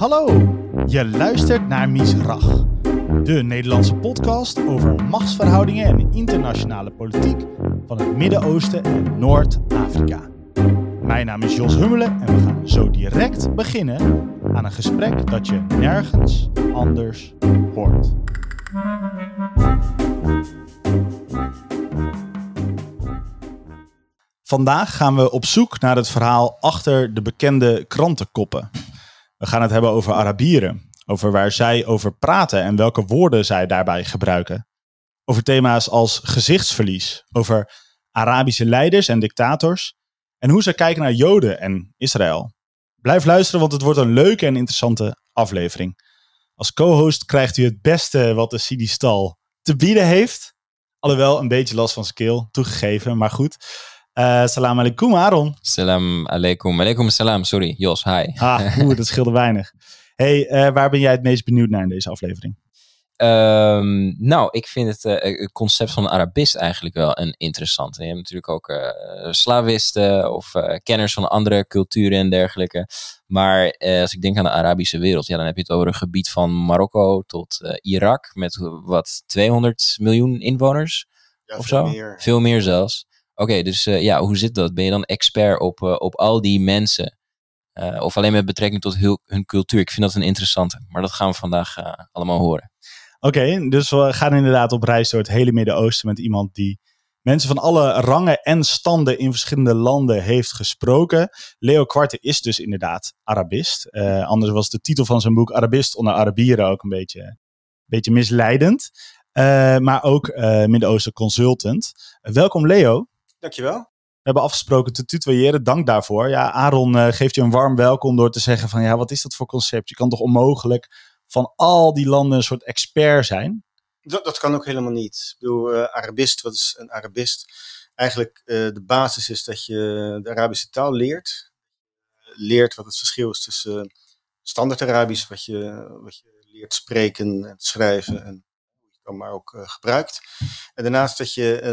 Hallo, je luistert naar Misrach, de Nederlandse podcast over machtsverhoudingen en internationale politiek van het Midden-Oosten en Noord-Afrika. Mijn naam is Jos Hummelen en we gaan zo direct beginnen aan een gesprek dat je nergens anders hoort. Vandaag gaan we op zoek naar het verhaal achter de bekende krantenkoppen. We gaan het hebben over Arabieren, over waar zij over praten en welke woorden zij daarbij gebruiken. Over thema's als gezichtsverlies, over Arabische leiders en dictators en hoe ze kijken naar Joden en Israël. Blijf luisteren, want het wordt een leuke en interessante aflevering. Als co-host krijgt u het beste wat de Sidi Stal te bieden heeft. Alhoewel een beetje last van zijn keel, toegegeven, maar goed. Salam alaikum, Aaron. Salam alaikum. Alaikum salam, sorry. Jos, hi. Dat scheelde weinig. Hey, waar ben jij het meest benieuwd naar in deze aflevering? Ik vind het concept van een Arabist eigenlijk wel een interessante. Je hebt natuurlijk ook slavisten of kenners van andere culturen en dergelijke. Maar als ik denk aan de Arabische wereld, dan heb je het over een gebied van Marokko tot Irak met 200 miljoen inwoners of zo? Meer. Veel meer zelfs. Oké, dus hoe zit dat? Ben je dan expert op al die mensen? Of alleen met betrekking tot hun cultuur? Ik vind dat een interessante, maar dat gaan we vandaag allemaal horen. Oké, dus we gaan inderdaad op reis door het hele Midden-Oosten met iemand die mensen van alle rangen en standen in verschillende landen heeft gesproken. Leo Quarte is dus inderdaad Arabist. Anders was de titel van zijn boek Arabist onder Arabieren ook een beetje misleidend. Maar ook Midden-Oosten consultant. Welkom Leo. Dankjewel. We hebben afgesproken te tutoyeren, dank daarvoor. Ja, Aaron geeft je een warm welkom door te zeggen van ja, wat is dat voor concept? Je kan toch onmogelijk van al die landen een soort expert zijn? Dat kan ook helemaal niet. Ik bedoel, Arabist, wat is een Arabist? Eigenlijk de basis is dat je de Arabische taal leert. Leert wat het verschil is tussen standaard Arabisch, wat je leert spreken en schrijven en dan maar ook gebruikt. En daarnaast dat je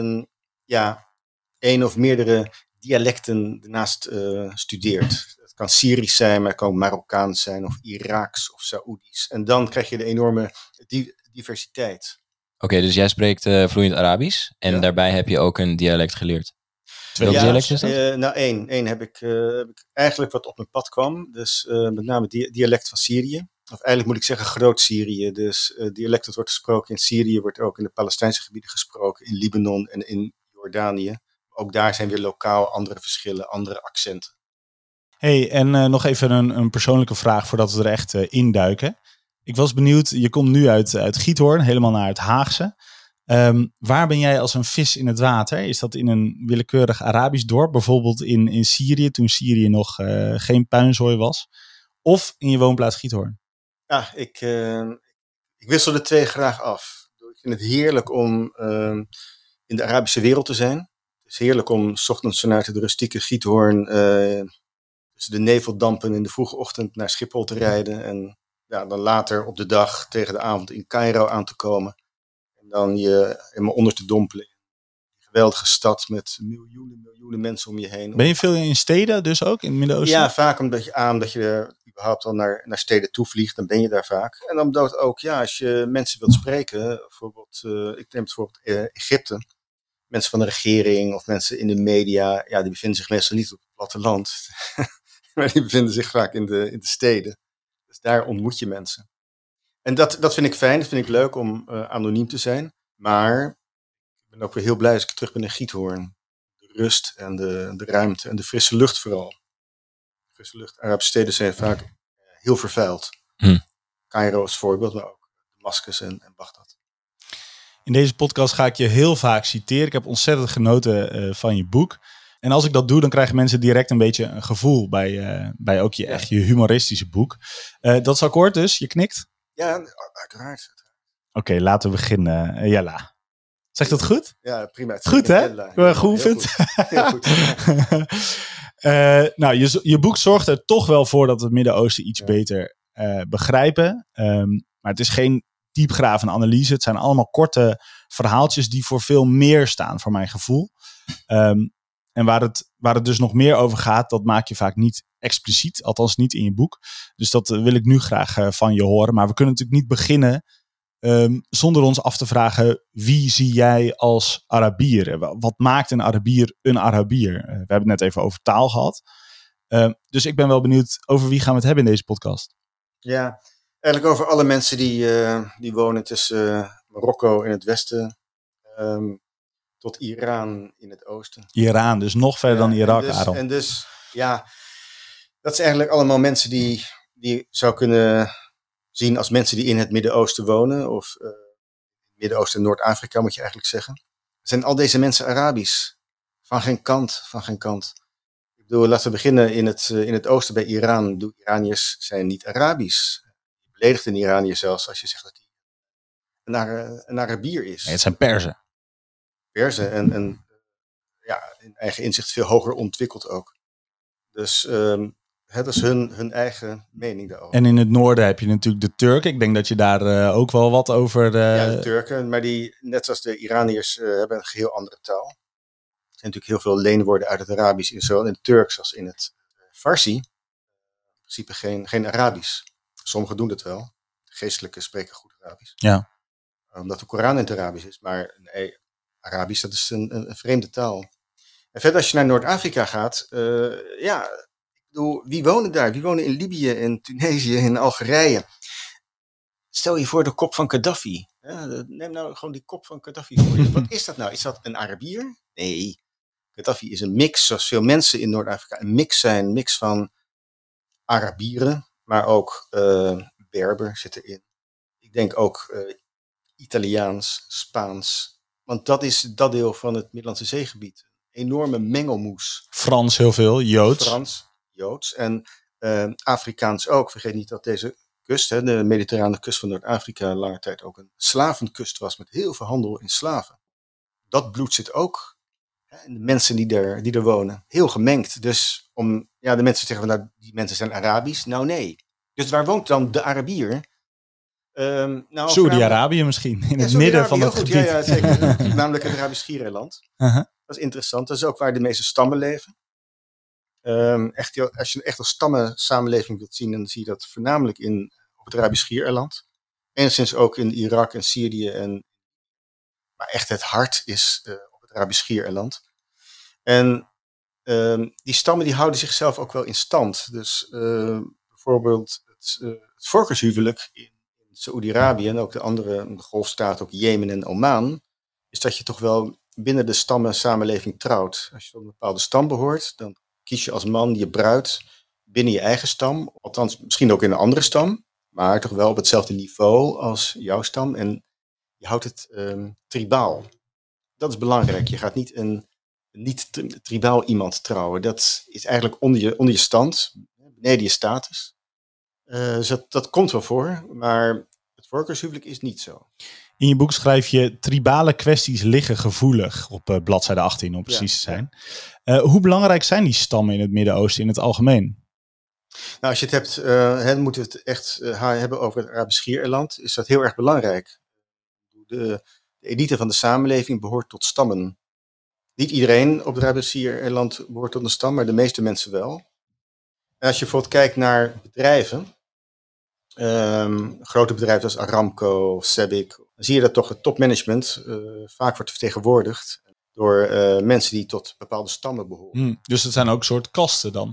één of meerdere dialecten daarnaast studeert. Het kan Syrisch zijn, maar het kan ook Marokkaans zijn of Iraaks of Saoedisch. En dan krijg je de enorme diversiteit. Oké, dus jij spreekt vloeiend Arabisch en daarbij heb je ook een dialect geleerd. Welk dialect is dat? Eén heb ik eigenlijk wat op mijn pad kwam. Dus met name dialect van Syrië. Of eigenlijk moet ik zeggen Groot Syrië. Dus dialect dat wordt gesproken in Syrië wordt ook in de Palestijnse gebieden gesproken. In Libanon en in Jordanië. Ook daar zijn weer lokaal andere verschillen, andere accenten. Hey, en nog even een persoonlijke vraag voordat we er echt induiken. Ik was benieuwd, je komt nu uit Giethoorn, helemaal naar het Haagse. Waar ben jij als een vis in het water? Is dat in een willekeurig Arabisch dorp, bijvoorbeeld in Syrië, toen Syrië nog geen puinzooi was? Of in je woonplaats Giethoorn? Ja, ik wissel de twee graag af. Ik vind het heerlijk om in de Arabische wereld te zijn. Het is heerlijk om 's ochtends vanuit het rustieke Giethoorn tussen de neveldampen in de vroege ochtend naar Schiphol te rijden. En dan later op de dag tegen de avond in Cairo aan te komen. En dan je helemaal onder te dompelen. Een geweldige stad met miljoenen mensen om je heen. Ben je veel in steden dus ook, in het Midden-Oosten? Ja, vaak omdat je überhaupt al naar steden toe vliegt, dan ben je daar vaak. En dan ook, als je mensen wilt spreken, bijvoorbeeld, ik neem het voorbeeld Egypte. Mensen van de regering of mensen in de media, die bevinden zich meestal niet op het platteland. Maar die bevinden zich vaak in de steden. Dus daar ontmoet je mensen. En dat vind ik fijn, dat vind ik leuk om anoniem te zijn. Maar ik ben ook weer heel blij als ik terug ben in Giethoorn. De rust en de ruimte en de frisse lucht vooral. Frisse lucht. Arabische steden zijn vaak heel vervuild. Cairo is voorbeeld, maar ook Damascus en Bagdad. In deze podcast ga ik je heel vaak citeren. Ik heb ontzettend genoten van je boek. En als ik dat doe, dan krijgen mensen direct een beetje een gevoel bij ook je humoristische boek. Dat is akkoord dus? Je knikt? Ja, uiteraard. Oké, laten we beginnen. Jella. Zegt dat goed? Ja, prima. Goed hè? Geoefend. Heel goed. Je boek zorgt er toch wel voor dat we het Midden-Oosten iets beter begrijpen. Maar het is geen diepgravende analyse. Het zijn allemaal korte verhaaltjes die voor veel meer staan, voor mijn gevoel. En waar het dus nog meer over gaat, dat maak je vaak niet expliciet. Althans niet in je boek. Dus dat wil ik nu graag van je horen. Maar we kunnen natuurlijk niet beginnen zonder ons af te vragen, wie zie jij als Arabier? Wat maakt een Arabier een Arabier? We hebben het net even over taal gehad. Dus ik ben wel benieuwd, over wie gaan we het hebben in deze podcast? Ja, eigenlijk over alle mensen die wonen tussen Marokko in het westen tot Iran in het oosten. Iran, dus nog verder dan Irak, Aaron. En dus, ja, dat zijn eigenlijk allemaal mensen die je zou kunnen zien als mensen die in het Midden-Oosten wonen. Of Midden-Oosten en Noord-Afrika moet je eigenlijk zeggen. Zijn al deze mensen Arabisch? Van geen kant. Ik bedoel, laten we beginnen in het oosten bij Iran. De Iraniërs zijn niet Arabisch. Je beledigt een Iraniër zelfs als je zegt dat hij een Arabier is. Nee, het zijn Perzen. Perzen en ja, in eigen inzicht veel hoger ontwikkeld ook. Dus het is hun eigen mening daarover. En in het noorden heb je natuurlijk de Turken. Ik denk dat je daar ook wel wat over... Ja, de Turken, maar die, net zoals de Iraniërs, hebben een geheel andere taal. Er zijn natuurlijk heel veel leenwoorden uit het Arabisch, zowel in het Turks als in het Farsi. In principe geen Arabisch. Sommigen doen het wel. De geestelijken spreken goed Arabisch. Ja. Omdat de Koran in het Arabisch is. Maar nee, Arabisch, dat is een vreemde taal. En verder als je naar Noord-Afrika gaat, ik bedoel, wie wonen daar? Wie wonen in Libië, in Tunesië, in Algerije? Stel je voor de kop van Gaddafi. Ja, neem nou gewoon die kop van Gaddafi voor je. Wat is dat nou? Is dat een Arabier? Nee. Gaddafi is een mix, zoals veel mensen in Noord-Afrika een mix van Arabieren, maar ook Berber zit erin. Ik denk ook Italiaans, Spaans. Want dat is dat deel van het Middellandse Zeegebied. Enorme mengelmoes. Frans heel veel, Joods. Frans, Joods en Afrikaans ook. Vergeet niet dat deze kust, de mediterrane kust van Noord-Afrika, lange tijd ook een slavenkust was met heel veel handel in slaven. Dat bloed zit ook in de mensen die er wonen. Heel gemengd. Dus om de mensen zeggen van, nou, die mensen zijn Arabisch. Nou nee. Dus waar woont dan de Arabier? Saudi-Arabië misschien, in het midden van het gebied. Ja, zeker. Namelijk het Arabisch Schiereiland. Uh-huh. Dat is interessant. Dat is ook waar de meeste stammen leven. Als je echt een stammensamenleving wilt zien, dan zie je dat voornamelijk op het Arabisch Schiereiland. Enigszins ook in Irak en Syrië. Maar echt het hart is op het Arabisch Schiereiland. En die stammen die houden zichzelf ook wel in stand. Dus bijvoorbeeld het volkershuwelijk in Saoedi-Arabië en ook de golfstaten, ook Jemen en Oman, is dat je toch wel binnen de stammensamenleving trouwt. Als je tot een bepaalde stam behoort, dan kies je als man je bruid binnen je eigen stam. Althans, misschien ook in een andere stam, maar toch wel op hetzelfde niveau als jouw stam. En je houdt het tribaal. Dat is belangrijk. Je gaat niet een niet-tribaal iemand trouwen. Dat is eigenlijk onder je stand, beneden je status. Dus dat komt wel voor, maar het volkershuwelijk is niet zo. In je boek schrijf je, tribale kwesties liggen gevoelig, op bladzijde 18 om precies te zijn. Ja. Hoe belangrijk zijn die stammen in het Midden-Oosten in het algemeen? Nou, als je het hebt, dan moeten we het echt hebben over het Arabisch Schiereiland, is dat heel erg belangrijk. De elite van de samenleving behoort tot stammen. Niet iedereen op het Arabisch Schiereiland behoort tot een stam, maar de meeste mensen wel. En als je bijvoorbeeld kijkt naar bedrijven, grote bedrijven als Aramco of Sebik, dan zie je dat toch het topmanagement vaak wordt vertegenwoordigd door mensen die tot bepaalde stammen behoren. Dus het zijn ook soort kasten dan?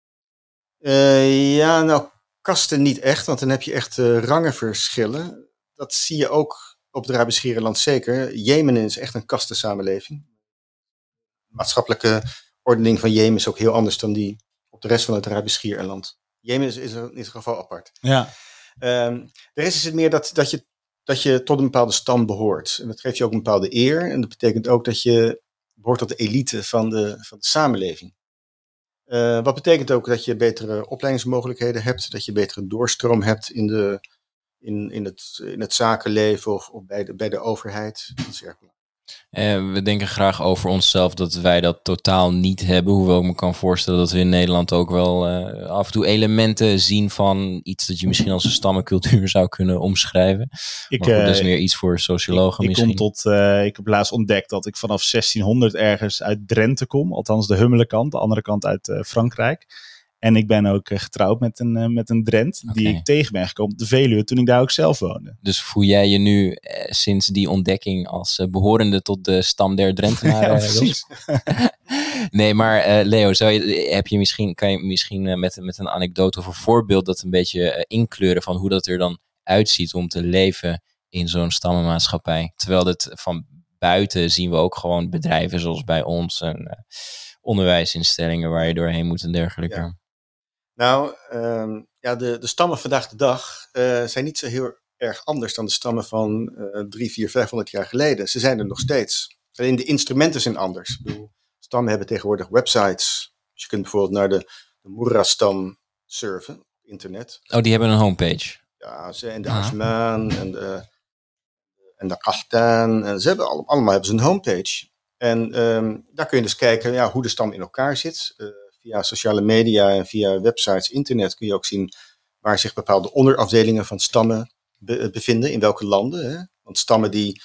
Kasten niet echt, want dan heb je echt rangenverschillen. Dat zie je ook op het Arabisch Schiereiland zeker. Jemen is echt een kastensamenleving. De maatschappelijke ordening van Jemen is ook heel anders dan die op de rest van het Arabisch Schiereiland. Jemen is in ieder geval apart. Ja. De rest is het meer dat je tot een bepaalde stam behoort. En dat geeft je ook een bepaalde eer. En dat betekent ook dat je behoort tot de elite van de samenleving. Wat betekent ook dat je betere opleidingsmogelijkheden hebt. Dat je betere doorstroom hebt in het zakenleven of bij de overheid. Dat is erg belangrijk. We denken graag over onszelf dat wij dat totaal niet hebben. Hoewel ik me kan voorstellen dat we in Nederland ook wel af en toe elementen zien van iets dat je misschien als een stammencultuur zou kunnen omschrijven. Maar goed, dat is meer iets voor sociologen misschien. Ik heb laatst ontdekt dat ik vanaf 1600 ergens uit Drenthe kom. Althans de Hummelekant, de andere kant uit Frankrijk. En ik ben ook getrouwd met een Drent die ik tegen ben gekomen op de Veluwe toen ik daar ook zelf woonde. Dus voel jij je nu sinds die ontdekking als behorende tot de stam der Drentenaren? Ja, precies. Nee, maar Leo, kan je misschien met een anekdote of een voorbeeld dat een beetje inkleuren van hoe dat er dan uitziet om te leven in zo'n stammenmaatschappij? Terwijl dit van buiten zien we ook gewoon bedrijven zoals bij ons en onderwijsinstellingen waar je doorheen moet en dergelijke. Ja. Nou, de stammen vandaag de dag zijn niet zo heel erg anders dan de stammen van 300, 400, 500 jaar geleden. Ze zijn er nog steeds. Alleen de instrumenten zijn anders. Ik bedoel, stammen hebben tegenwoordig websites. Dus je kunt bijvoorbeeld naar de Mura-stam surfen op internet. Oh, die hebben een homepage. Ja, en de Ashman en de Qahtan. En ze hebben allemaal hebben ze een homepage. En daar kun je dus kijken hoe de stam in elkaar zit. Via sociale media en via websites, internet kun je ook zien waar zich bepaalde onderafdelingen van stammen bevinden, in welke landen. Hè? Want stammen die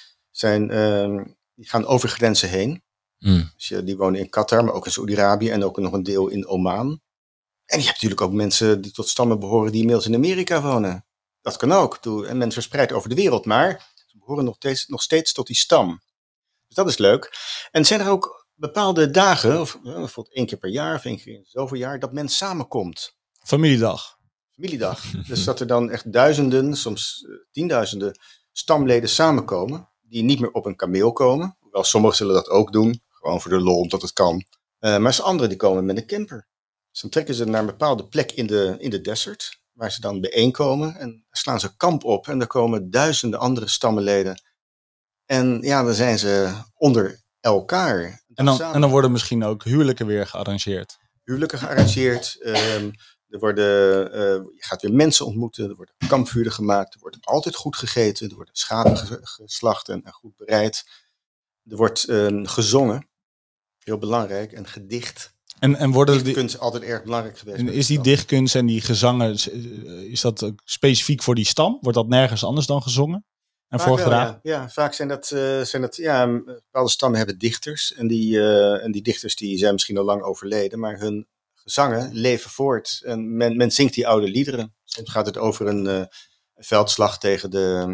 gaan over grenzen heen. Dus die wonen in Qatar, maar ook in Saoedi-Arabië en ook nog een deel in Oman. En je hebt natuurlijk ook mensen die tot stammen behoren die inmiddels in Amerika wonen. Dat kan ook. En men verspreidt over de wereld, maar ze behoren nog steeds tot die stam. Dus dat is leuk. En zijn er ook bepaalde dagen, of bijvoorbeeld 1 keer per jaar of 1 keer in zoveel jaar, dat men samenkomt. Familiedag. Dus dat er dan echt duizenden, soms 10.000 stamleden samenkomen, die niet meer op een kameel komen. Hoewel sommigen zullen dat ook doen, gewoon voor de lol, omdat het kan. Maar anderen die komen met een camper. Dus dan trekken ze naar een bepaalde plek in de desert, waar ze dan bijeenkomen en slaan ze kamp op. En er komen duizenden andere stammenleden. En dan zijn ze onder elkaar. En dan worden misschien ook huwelijken weer gearrangeerd. Je gaat weer mensen ontmoeten. Er worden kampvuren gemaakt. Er wordt altijd goed gegeten. Er worden schapen geslacht en goed bereid. Er wordt gezongen. Heel belangrijk. En gedicht. En worden dichtkunst is altijd erg belangrijk geweest. En is die dichtkunst en die gezangen, is dat ook specifiek voor die stam? Wordt dat nergens anders dan gezongen? En voorgedragen? Ja, vaak zijn dat bepaalde stammen hebben dichters. En die dichters die zijn misschien al lang overleden, maar hun gezangen leven voort. En men zingt die oude liederen. Soms gaat het over een veldslag tegen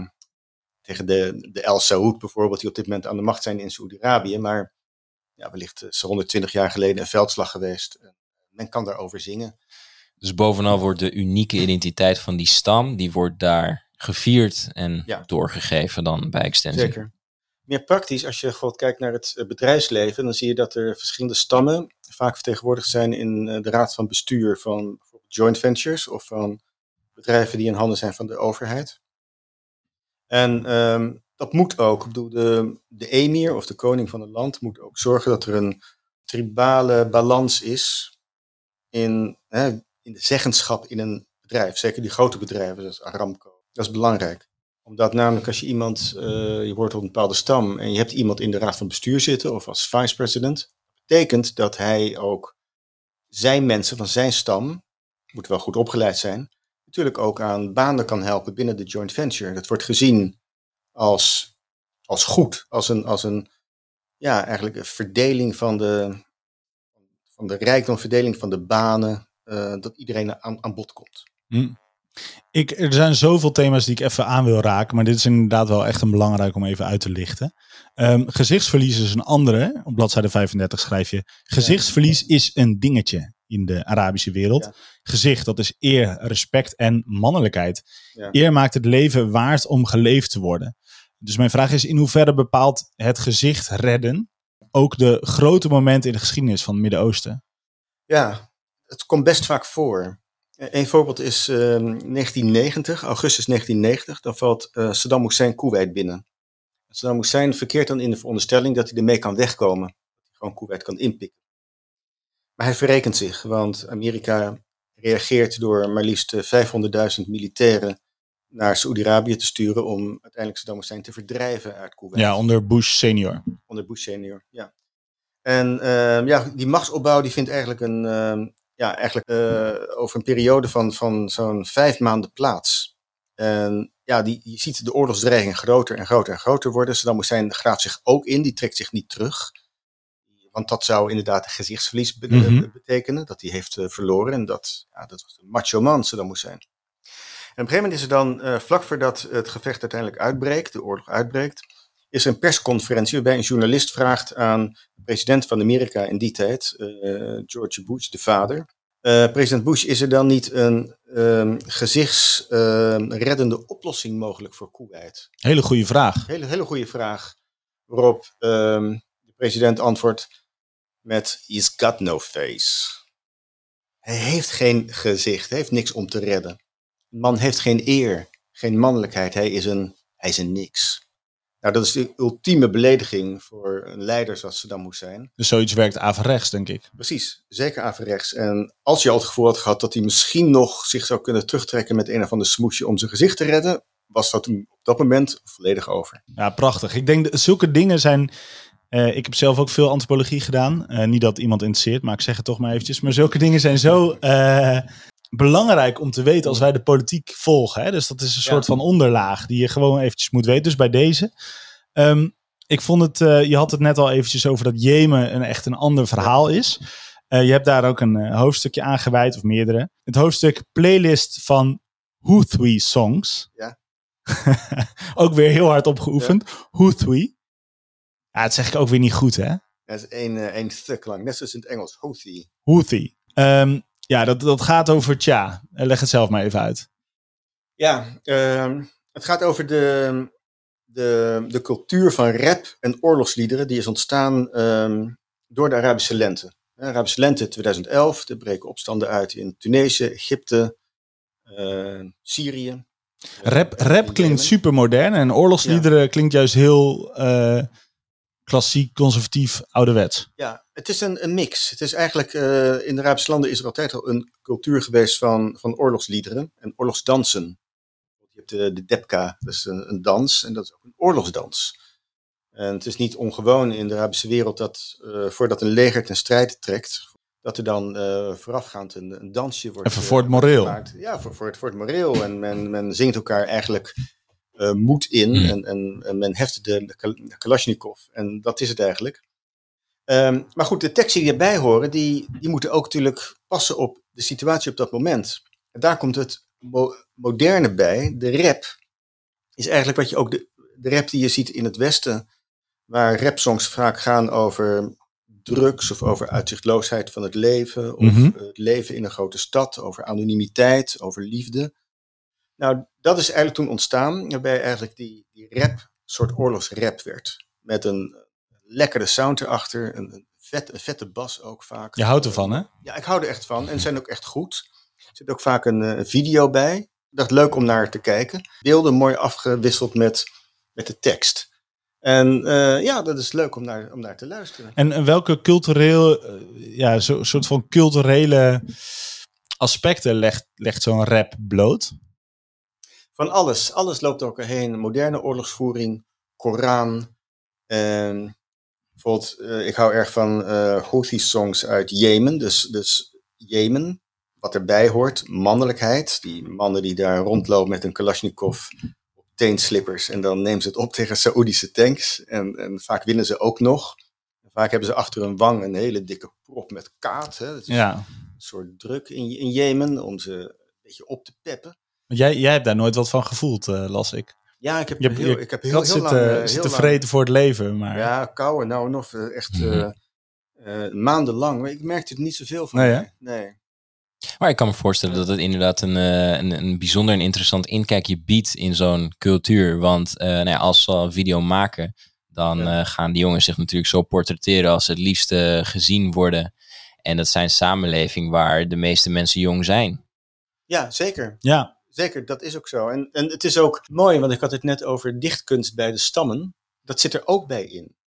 de El Saud bijvoorbeeld, die op dit moment aan de macht zijn in Saoedi-Arabië. Maar wellicht is 120 jaar geleden een veldslag geweest. Men kan daarover zingen. Dus bovenal wordt de unieke identiteit van die stam, die wordt daar gevierd en doorgegeven dan bij extensie. Zeker. Meer praktisch, als je bijvoorbeeld kijkt naar het bedrijfsleven, dan zie je dat er verschillende stammen vaak vertegenwoordigd zijn in de raad van bestuur van bijvoorbeeld joint ventures of van bedrijven die in handen zijn van de overheid. En dat moet ook. Ik bedoel, de emir of de koning van het land moet ook zorgen dat er een tribale balans is in de zeggenschap in een bedrijf. Zeker die grote bedrijven, zoals Aramco. Dat is belangrijk. Omdat namelijk als je iemand, je hoort op een bepaalde stam en je hebt iemand in de raad van bestuur zitten of als vice-president, betekent dat hij ook zijn mensen van zijn stam, moet wel goed opgeleid zijn, natuurlijk ook aan banen kan helpen binnen de joint venture. Dat wordt gezien als goed, als een eigenlijk een verdeling van de rijkdom, verdeling van de banen, dat iedereen aan bod komt. Er zijn zoveel thema's die ik even aan wil raken, maar dit is inderdaad wel echt een belangrijk om even uit te lichten. Gezichtsverlies is een andere. Op bladzijde 35 schrijf je: gezichtsverlies is een dingetje in de Arabische wereld. Ja. Gezicht, dat is eer, respect en mannelijkheid. Ja. Eer maakt het leven waard om geleefd te worden. Dus mijn vraag is, in hoeverre bepaalt het gezicht redden ook de grote momenten in de geschiedenis van het Midden-Oosten? Ja, het komt best vaak voor. Een voorbeeld is 1990, augustus 1990. Dan valt Saddam Hussein Koeweit binnen. Saddam Hussein verkeert dan in de veronderstelling dat hij ermee kan wegkomen. Dat hij gewoon Koeweit kan inpikken. Maar hij verrekent zich, want Amerika reageert door maar liefst 500.000 militairen naar Saoedi-Arabië te sturen om uiteindelijk Saddam Hussein te verdrijven uit Koeweit. Ja, onder Bush senior. Onder Bush senior, ja. En die machtsopbouw die vindt eigenlijk over een periode van zo'n 5 maanden plaats. En ja, je ziet de oorlogsdreiging groter en groter en groter worden. Saddam Hussein graaft zich ook in, die trekt zich niet terug. Want dat zou inderdaad een gezichtsverlies betekenen, dat hij heeft verloren. En dat was een macho man, Saddam Hussein. En op een gegeven moment is er dan, vlak voordat het gevecht uiteindelijk uitbreekt, de oorlog uitbreekt, is er een persconferentie waarbij een journalist vraagt aan de president van Amerika in die tijd, George Bush, de vader. President Bush, is er dan niet een gezichtsreddende oplossing mogelijk voor Koeweit? Hele goede vraag. Hele goede vraag. Waarop de president antwoordt met he's got no face. Hij heeft geen gezicht, hij heeft niks om te redden. De man heeft geen eer, geen mannelijkheid, hij is een niks. Nou, dat is de ultieme belediging voor een leider zoals Saddam Hussein. Dus zoiets werkt averechts, denk ik. Precies, zeker averechts. En als je al het gevoel had gehad dat hij misschien nog zich zou kunnen terugtrekken met een of ander smoesje om zijn gezicht te redden, was dat op dat moment volledig over. Ja, prachtig. Ik denk dat zulke dingen zijn. Ik heb zelf ook veel antropologie gedaan. Niet dat iemand interesseert, maar ik zeg het toch maar eventjes. Maar zulke dingen zijn zo belangrijk om te weten als wij de politiek volgen. Hè? Dus dat is een soort van onderlaag die je gewoon eventjes moet weten. Dus bij deze. Ik vond het, je had het net al eventjes over dat Jemen echt een ander verhaal is. Je hebt daar ook een hoofdstukje aan gewijd, of meerdere. Het hoofdstuk playlist van Houthi songs. Ja. Ook weer heel hard opgeoefend. Ja. Houthi. Ja, dat zeg ik ook weer niet goed, hè? Dat is één stuk lang. Net zoals in het Engels. Houthi. Houthi. Ja, dat gaat over, leg het zelf maar even uit. Ja, het gaat over de cultuur van rap en oorlogsliederen die is ontstaan door de Arabische lente. De Arabische lente 2011, er breken opstanden uit in Tunesië, Egypte, Syrië. Rap klinkt super modern en oorlogsliederen klinkt juist heel klassiek, conservatief, ouderwets. Ja, het is een mix. Het is eigenlijk, in de Arabische landen is er altijd al een cultuur geweest van oorlogsliederen en oorlogsdansen. Je hebt de debka, dat is een dans en dat is ook een oorlogsdans. En het is niet ongewoon in de Arabische wereld dat voordat een leger ten strijde trekt, dat er dan voorafgaand een dansje wordt even voor het moreel. gemaakt. Ja, voor het moreel. En men zingt elkaar eigenlijk moed in en men heft de Kalashnikov. En dat is het eigenlijk. Maar goed, de teksten die erbij horen, die moeten ook natuurlijk passen op de situatie op dat moment. En daar komt het moderne bij. De rap is eigenlijk wat je ook de rap die je ziet in het Westen, waar rapsongs vaak gaan over drugs of over uitzichtloosheid van het leven, of het leven in een grote stad, over anonimiteit, over liefde. Nou, dat is eigenlijk toen ontstaan, waarbij eigenlijk die rap een soort oorlogsrap werd. Met een lekkere sound erachter, een vette bas ook vaak. Je houdt ervan, hè? Ja, ik hou er echt van en zijn ook echt goed. Er zit ook vaak een video bij. Ik dacht, leuk om naar te kijken. Beelden mooi afgewisseld met de tekst. En dat is leuk om naar te luisteren. En welke soort van culturele aspecten legt zo'n rap bloot? Van alles. Alles loopt door elkaar heen. Moderne oorlogsvoering, Koran. Bijvoorbeeld, ik hou erg van Houthi-songs uit Jemen. Dus Jemen, wat erbij hoort, mannelijkheid. Die mannen die daar rondlopen met een Kalashnikov op teenslippers. En dan nemen ze het op tegen Saoedische tanks. En vaak winnen ze ook nog. Vaak hebben ze achter hun wang een hele dikke prop met kaat. Hè. Dat is een soort druk in Jemen om ze een beetje op te peppen. Jij hebt daar nooit wat van gevoeld, las ik. Ja, ik heb heel lang zitten vreten voor het leven. Maar... Ja, kouwen nou nog echt maandenlang. Maar ik merkte er niet zoveel van. Nee. Maar ik kan me voorstellen dat het inderdaad een bijzonder en interessant inkijkje biedt in zo'n cultuur. Want als ze al een video maken, dan gaan die jongens zich natuurlijk zo portretteren als ze het liefste gezien worden. En dat zijn samenleving waar de meeste mensen jong zijn. Ja, zeker. Ja. Zeker, dat is ook zo. En het is ook mooi, want ik had het net over dichtkunst bij de stammen. Dat zit er ook bij in.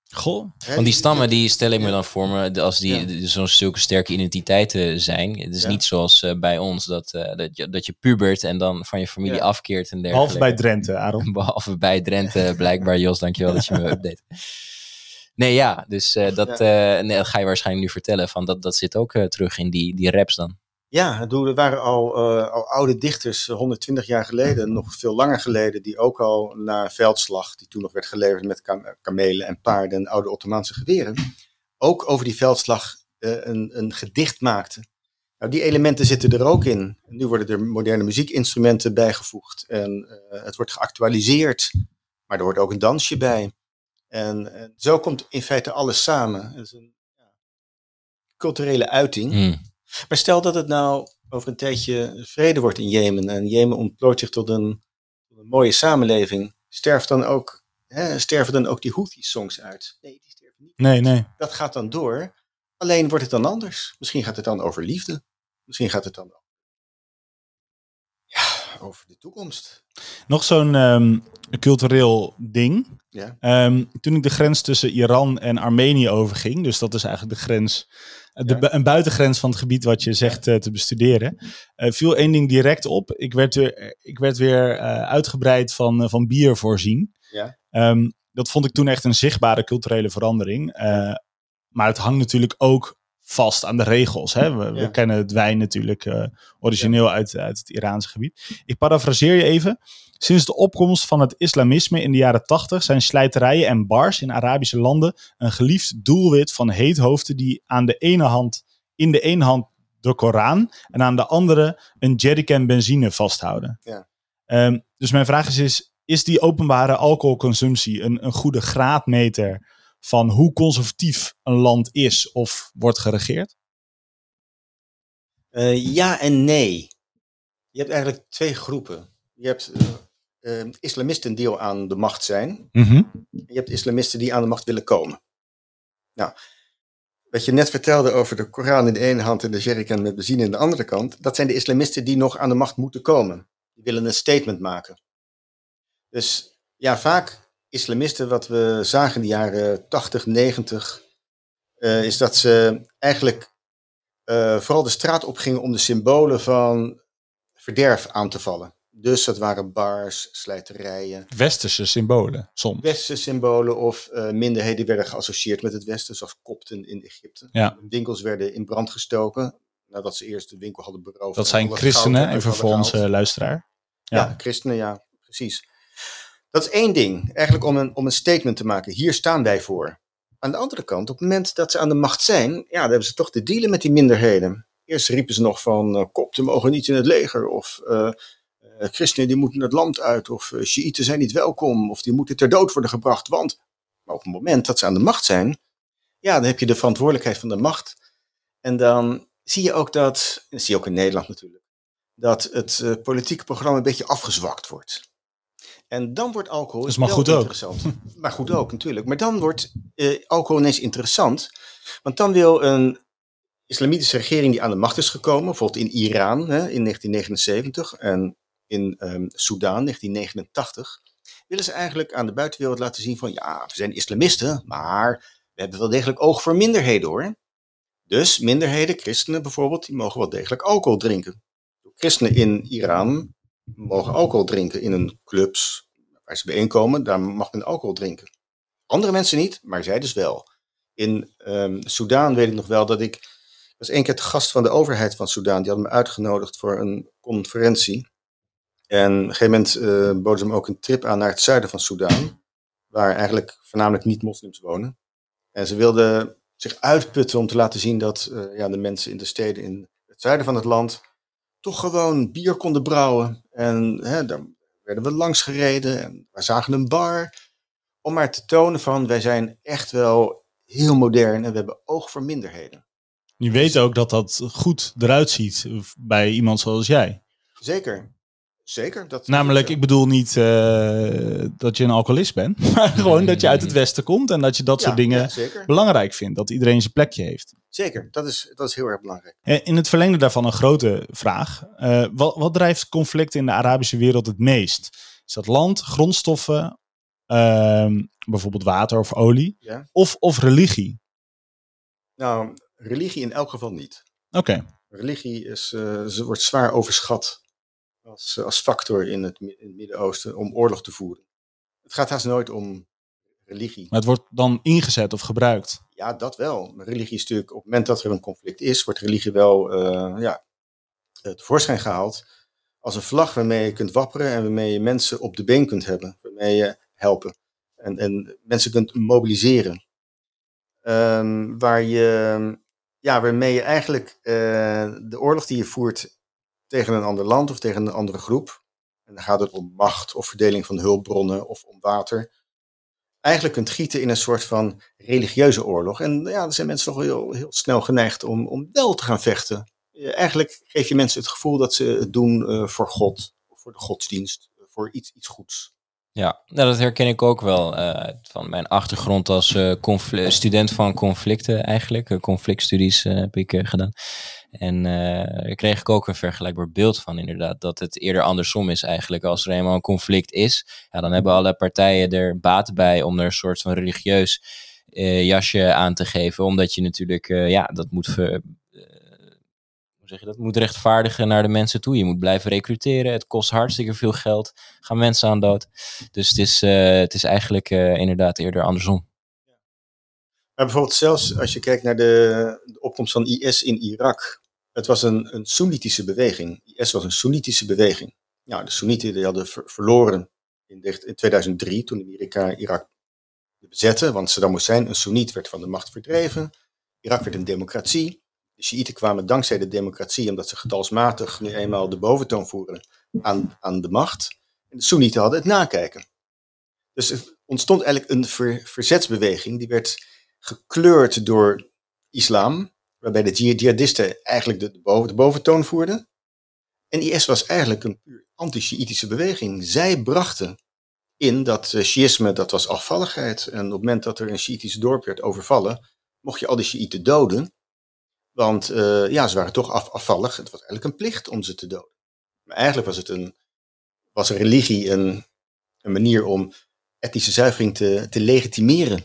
Goh. Want die stammen, die stel ik me dan voor me, als die zo'n zulke sterke identiteiten zijn. Het is niet zoals bij ons, dat je pubert en dan van je familie afkeert en dergelijke. Behalve bij Drenthe, Aaron. Behalve bij Drenthe, blijkbaar. Jos, dankjewel dat je me update. Nee, ja, dus dat ga je waarschijnlijk nu vertellen. Van dat zit ook terug in die raps dan. Ja, er waren al oude dichters 120 jaar geleden, nog veel langer geleden, die ook al na een veldslag, die toen nog werd geleverd met kamelen en paarden en oude Ottomaanse geweren, ook over die veldslag een gedicht maakten. Nou, die elementen zitten er ook in. Nu worden er moderne muziekinstrumenten bijgevoegd en het wordt geactualiseerd, maar er hoort ook een dansje bij. En zo komt in feite alles samen. Het is een culturele uiting. Maar stel dat het nou over een tijdje vrede wordt in Jemen en Jemen ontplooit zich tot een mooie samenleving. Sterven dan ook die Houthi-songs uit? Nee, die sterven niet. Nee. Dat gaat dan door. Alleen wordt het dan anders. Misschien gaat het dan over liefde. Misschien gaat het dan over de toekomst. Nog zo'n cultureel ding. Ja. Toen ik de grens tussen Iran en Armenië overging, dus dat is eigenlijk de grens, een buitengrens van het gebied wat je zegt te bestuderen, viel één ding direct op. Ik werd weer uitgebreid van bier voorzien. Ja. Dat vond ik toen echt een zichtbare culturele verandering. Maar het hangt natuurlijk ook vast aan de regels. Hè? We kennen het wijn natuurlijk origineel uit het Iraanse gebied. Ik parafraseer je even. Sinds de opkomst van het islamisme in de jaren 80 zijn slijterijen en bars in Arabische landen een geliefd doelwit van heethoofden die in de ene hand de Koran en aan de andere een jerrycan benzine vasthouden. Ja. Dus mijn vraag is die openbare alcoholconsumptie een goede graadmeter van hoe conservatief een land is of wordt geregeerd? Ja en nee. Je hebt eigenlijk twee groepen. Je hebt islamisten die al aan de macht zijn. Mm-hmm. Je hebt islamisten die aan de macht willen komen. Nou, wat je net vertelde over de Koran in de ene hand en de jerrycan met benzine in de andere kant, dat zijn de islamisten die nog aan de macht moeten komen. Die willen een statement maken. Dus ja, vaak islamisten, wat we zagen in de jaren 80, 90, is dat ze eigenlijk vooral de straat opgingen om de symbolen van verderf aan te vallen. Dus dat waren bars, slijterijen. Westerse symbolen, soms. Westerse symbolen of minderheden werden geassocieerd met het Westen, zoals Kopten in Egypte. Ja. Winkels werden in brand gestoken, nadat ze eerst de winkel hadden beroofd. Dat zijn christenen, even voor onze luisteraar. Ja, christenen, ja, precies. Dat is één ding, eigenlijk om een statement te maken. Hier staan wij voor. Aan de andere kant, op het moment dat ze aan de macht zijn, dan hebben ze toch te dealen met die minderheden. Eerst riepen ze nog van Kopten mogen niet in het leger, of christenen die moeten het land uit, of Sjiïten zijn niet welkom, of die moeten ter dood worden gebracht, want. Maar op het moment dat ze aan de macht zijn, dan heb je de verantwoordelijkheid van de macht. En dan zie je ook dat zie je ook in Nederland natuurlijk, dat het politieke programma een beetje afgezwakt wordt. En dan wordt alcohol dus maar goed interessant. Maar goed ook natuurlijk. Maar dan wordt alcohol ineens interessant. Want dan wil een islamitische regering die aan de macht is gekomen, bijvoorbeeld in Iran in 1979 en in Sudan 1989, willen ze eigenlijk aan de buitenwereld laten zien van ja, we zijn islamisten, maar we hebben wel degelijk oog voor minderheden hoor. Dus minderheden, christenen bijvoorbeeld, die mogen wel degelijk alcohol drinken. Christenen in Iran mogen alcohol drinken in hun clubs waar ze bijeenkomen, daar mag men alcohol drinken. Andere mensen niet, maar zij dus wel. In Sudan weet ik nog wel dat ik was één keer te gast van de overheid van Sudan. Die hadden me uitgenodigd voor een conferentie. En op een gegeven moment boden ze me ook een trip aan naar het zuiden van Sudan, waar eigenlijk voornamelijk niet-moslims wonen. En ze wilden zich uitputten om te laten zien dat de mensen in de steden in het zuiden van het land toch gewoon bier konden brouwen. En daar werden we langs gereden en we zagen een bar. Om maar te tonen van wij zijn echt wel heel modern en we hebben oog voor minderheden. Je weet ook dat dat goed eruit ziet bij iemand zoals jij. Zeker. Namelijk, ik bedoel niet dat je een alcoholist bent, maar gewoon dat je uit het Westen komt en dat je dat soort dingen belangrijk vindt. Dat iedereen zijn plekje heeft. Zeker, dat is heel erg belangrijk. In het verlengde daarvan een grote vraag. Wat drijft conflicten in de Arabische wereld het meest? Is dat land, grondstoffen Bijvoorbeeld water of olie. Ja. Of religie. Nou, religie in elk geval niet. Oké. Religie wordt zwaar overschat als factor in het Midden-Oosten om oorlog te voeren. Het gaat haast nooit om religie. Maar het wordt dan ingezet of gebruikt. Ja, dat wel. Maar religie is natuurlijk, op het moment dat er een conflict is, wordt religie wel tevoorschijn gehaald als een vlag waarmee je kunt wapperen en waarmee je mensen op de been kunt hebben. Waarmee je helpen en mensen kunt mobiliseren. Waarmee je eigenlijk de oorlog die je voert tegen een ander land of tegen een andere groep, en dan gaat het om macht of verdeling van hulpbronnen of om water, eigenlijk kunt gieten in een soort van religieuze oorlog. En ja, er zijn mensen toch heel, heel snel geneigd om wel te gaan vechten. Eigenlijk geef je mensen het gevoel dat ze het doen voor God, of voor de godsdienst, voor iets goeds. Ja, nou, dat herken ik ook wel van mijn achtergrond als student van conflicten eigenlijk. Conflictstudies heb ik gedaan. En daar kreeg ik ook een vergelijkbaar beeld van inderdaad. Dat het eerder andersom is eigenlijk. Als er eenmaal een conflict is, ja, dan hebben alle partijen er baat bij om er een soort van religieus jasje aan te geven. Omdat je natuurlijk, dat moet dat moet rechtvaardigen naar de mensen toe. Je moet blijven recruteren. Het kost hartstikke veel geld. Gaan mensen aan dood. Dus het is eigenlijk inderdaad eerder andersom. Maar bijvoorbeeld zelfs als je kijkt naar de opkomst van IS in Irak. Het was een Soenitische beweging. IS was een Soenitische beweging. Nou, de Soenieten die hadden verloren in 2003 toen de Amerikanen Irak bezetten. Want Saddam Hussein, een Soeniet, werd van de macht verdreven. Irak werd een democratie. De Sjiïten kwamen dankzij de democratie, omdat ze getalsmatig nu eenmaal de boventoon voeren aan de macht. En de Soenieten hadden het nakijken. Dus er ontstond eigenlijk een verzetsbeweging. Die werd gekleurd door islam, waarbij de jihadisten eigenlijk de boventoon voerden. En IS was eigenlijk een puur anti-Sjiïtische beweging. Zij brachten in dat Sjiïsme, dat was afvalligheid. En op het moment dat er een Sjiïtisch dorp werd overvallen, mocht je al die Sjiïten doden. Want ze waren toch afvallig. Het was eigenlijk een plicht om ze te doden. Maar eigenlijk was een religie een manier om etnische zuivering te legitimeren.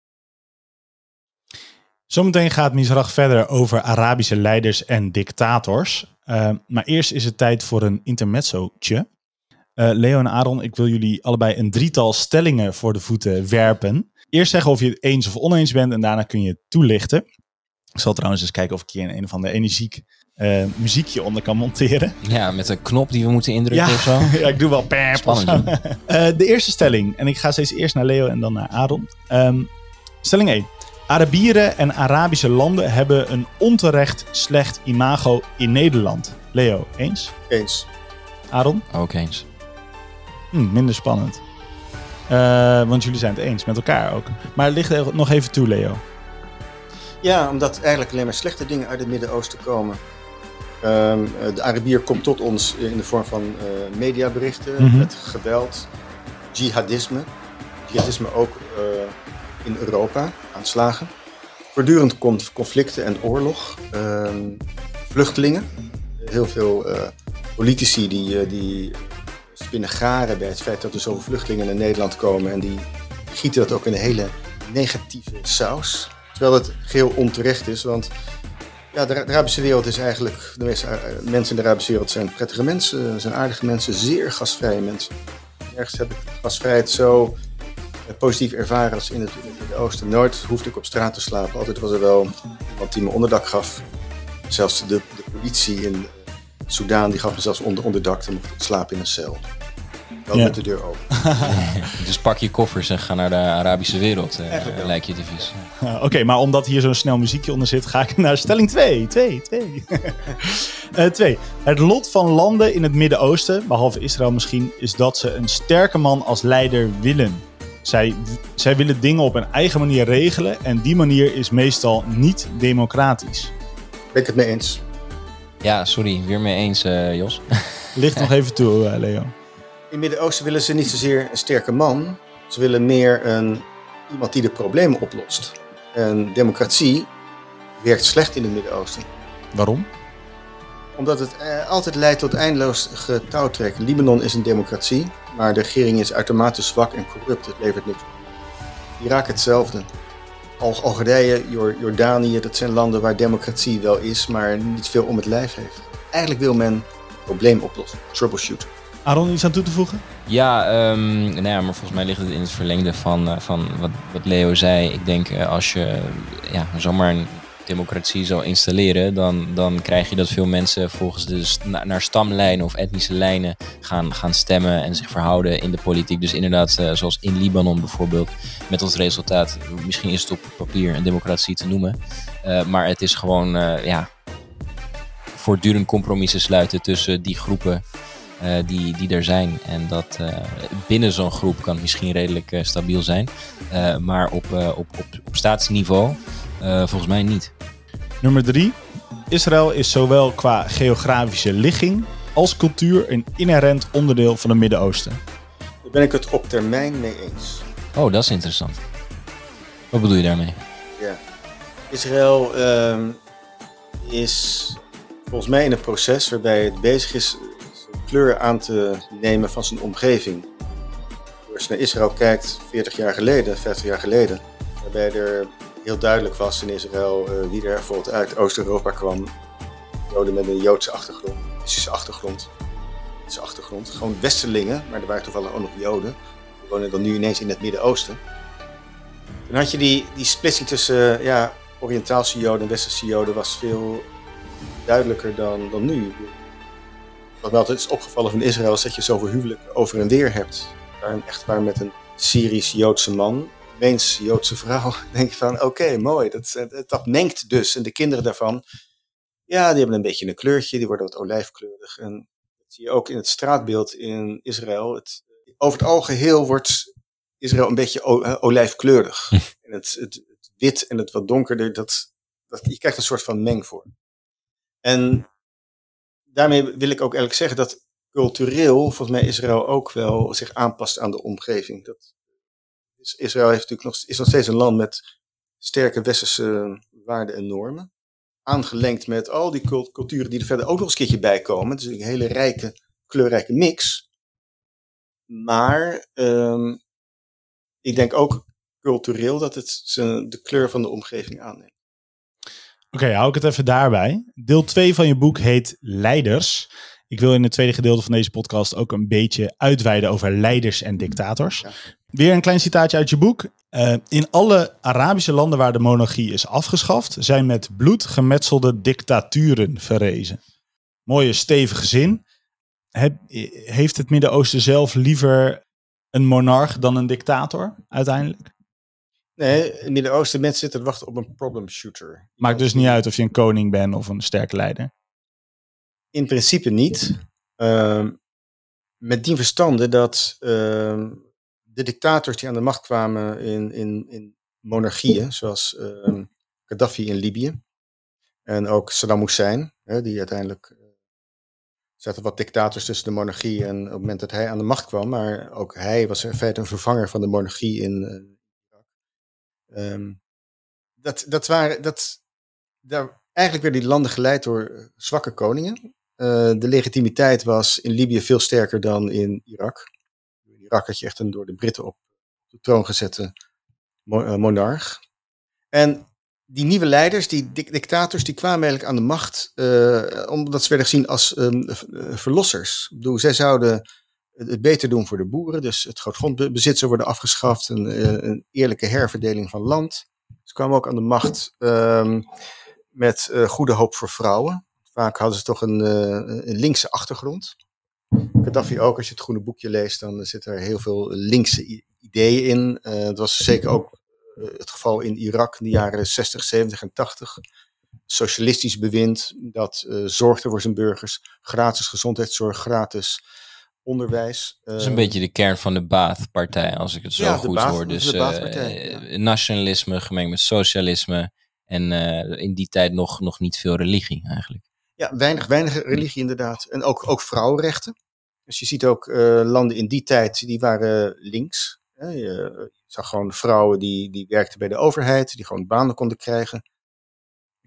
Zometeen gaat Misrach verder over Arabische leiders en dictators. Maar eerst is het tijd voor een intermezzootje. Leo en Aaron, ik wil jullie allebei een drietal stellingen voor de voeten werpen. Eerst zeggen of je het eens of oneens bent en daarna kun je het toelichten. Ik zal trouwens eens kijken of ik hier een of ander energiek muziekje onder kan monteren. Ja, met een knop die we moeten indrukken of zo. Ja, ik doe wel pep. Spannend. De eerste stelling, en ik ga steeds eerst naar Leo en dan naar Aaron. Stelling 1. Arabieren en Arabische landen hebben een onterecht slecht imago in Nederland. Leo, eens? Eens. Aaron? Ook eens. Minder spannend. Want jullie zijn het eens met elkaar ook. Maar het ligt nog even toe, Leo. Ja, omdat eigenlijk alleen maar slechte dingen uit het Midden-Oosten komen. De Arabier komt tot ons in de vorm van mediaberichten, met geweld, jihadisme. Jihadisme ook in Europa, aanslagen. Voortdurend conflicten en oorlog. Vluchtelingen. Heel veel politici die spinnen garen bij het feit dat er zoveel vluchtelingen naar Nederland komen. En die gieten dat ook in een hele negatieve saus. Terwijl het geheel onterecht is, want ja, de Arabische wereld is eigenlijk, de meeste mensen in de Arabische wereld zijn prettige mensen, zijn aardige mensen, zeer gastvrije mensen. Nergens heb ik gastvrijheid zo positief ervaren als in het Midden-Oosten. Nooit hoefde ik op straat te slapen, altijd was er wel iemand die me onderdak gaf. Zelfs de politie in Soudaan, die gaf me zelfs onderdak, dan mocht ik slapen in een cel. Wel met de deur open. Dus pak je koffers en ga naar de Arabische wereld, lijkt je devies. Oké, maar omdat hier zo'n snel muziekje onder zit, ga ik naar stelling 2. 2. Het lot van landen in het Midden-Oosten, behalve Israël misschien, is dat ze een sterke man als leider willen. Zij willen dingen op hun eigen manier regelen en die manier is meestal niet democratisch. Ben ik het mee eens? Ja, sorry, weer mee eens, Jos. Ligt nog even toe, Leo. In het Midden-Oosten willen ze niet zozeer een sterke man. Ze willen meer iemand die de problemen oplost. En democratie werkt slecht in het Midden-Oosten. Waarom? Omdat het altijd leidt tot eindeloos getouwtrek. Libanon is een democratie, maar de regering is uitermate zwak en corrupt. Het levert niks op. Irak hetzelfde. Algerije, Jordanië, dat zijn landen waar democratie wel is, maar niet veel om het lijf heeft. Eigenlijk wil men het probleem oplossen, troubleshoot. Aaron, iets aan toe te voegen? Ja, maar volgens mij ligt het in het verlengde van wat Leo zei. Ik denk als je zomaar een democratie zou installeren, dan krijg je dat veel mensen volgens naar stamlijnen of etnische lijnen gaan stemmen en zich verhouden in de politiek. Dus inderdaad, zoals in Libanon bijvoorbeeld, met als resultaat, misschien is het op papier een democratie te noemen, maar het is gewoon voortdurend compromissen sluiten tussen die groepen die er zijn. En dat binnen zo'n groep kan het misschien redelijk stabiel zijn. Maar op staatsniveau volgens mij niet. Nummer 3. Israël is zowel qua geografische ligging als cultuur een inherent onderdeel van het Midden-Oosten. Daar ben ik het op termijn mee eens. Oh, dat is interessant. Wat bedoel je daarmee? Ja. Israël is volgens mij in een proces waarbij het bezig is kleur aan te nemen van zijn omgeving. Als je naar Israël kijkt, 40 jaar geleden, 50 jaar geleden, waarbij er heel duidelijk was in Israël wie er bijvoorbeeld uit Oost-Europa kwam. Joden met een Joodse achtergrond, Russische achtergrond. Gewoon westerlingen, maar er waren toevallig ook nog Joden. Die wonen dan nu ineens in het Midden-Oosten. Dan had je die splitsing tussen Oriëntaalse Joden en Westerse Joden was veel duidelijker dan nu. Wat me altijd is opgevallen van Israël is dat je zoveel huwelijken over en weer hebt. Een echtpaar met een Syrisch-Joodse man, een Meens-Joodse vrouw. Dan denk je van oké, mooi, dat mengt dus. En de kinderen daarvan, die hebben een beetje een kleurtje, die worden wat olijfkleurig. En dat zie je ook in het straatbeeld in Israël. Over het algeheel wordt Israël een beetje olijfkleurig. En het wit en het wat donkerder, je krijgt een soort van mengvorm. En daarmee wil ik ook eigenlijk zeggen dat cultureel, volgens mij Israël ook wel zich aanpast aan de omgeving. Israël is nog steeds een land met sterke westerse waarden en normen. Aangelengd met al die culturen die er verder ook nog eens een keertje bij komen. Het is een hele rijke, kleurrijke mix. Maar ik denk ook cultureel dat het de kleur van de omgeving aanneemt. Oké, hou ik het even daarbij. Deel 2 van je boek heet Leiders. Ik wil in het tweede gedeelte van deze podcast ook een beetje uitweiden over leiders en dictators. Ja. Weer een klein citaatje uit je boek. In alle Arabische landen waar de monarchie is afgeschaft, zijn met bloed gemetselde dictaturen verrezen. Mooie stevige zin. Heeft het Midden-Oosten zelf liever een monarch dan een dictator uiteindelijk? Nee, in het Midden-Oosten mensen zitten te wachten op een problem shooter. Maakt dus niet uit of je een koning bent of een sterke leider? In principe niet. Met die verstande dat de dictators die aan de macht kwamen in monarchieën, zoals Gaddafi in Libië en ook Saddam Hussein, die uiteindelijk zaten wat dictators tussen de monarchie en op het moment dat hij aan de macht kwam, maar ook hij was in feite een vervanger van de monarchie in Irak. Eigenlijk werden die landen geleid door zwakke koningen. De legitimiteit was in Libië veel sterker dan in Irak. In Irak had je echt een door de Britten op de troon gezette monarch. En die nieuwe leiders, die dictators, die kwamen eigenlijk aan de macht omdat ze werden gezien als verlossers. Ik bedoel, zij zouden het beter doen voor de boeren, dus het grootgrondbezit zou worden afgeschaft, een eerlijke herverdeling van land. Ze kwamen ook aan de macht met goede hoop voor vrouwen. Vaak hadden ze toch een linkse achtergrond. Gaddafi ook, als je het groene boekje leest, dan zitten er heel veel linkse ideeën in. Dat was zeker ook het geval in Irak in de jaren 60, 70 en 80. Socialistisch bewind dat zorgde voor zijn burgers. Gratis gezondheidszorg, gratis onderwijs. Dat is een beetje de kern van de Baath-partij, als ik het zo goed hoor. Dus nationalisme gemengd met socialisme. En in die tijd nog niet veel religie eigenlijk. Ja, weinig religie inderdaad. En ook vrouwenrechten. Dus je ziet ook landen in die tijd, die waren links. Je zag gewoon vrouwen die werkten bij de overheid, die gewoon banen konden krijgen.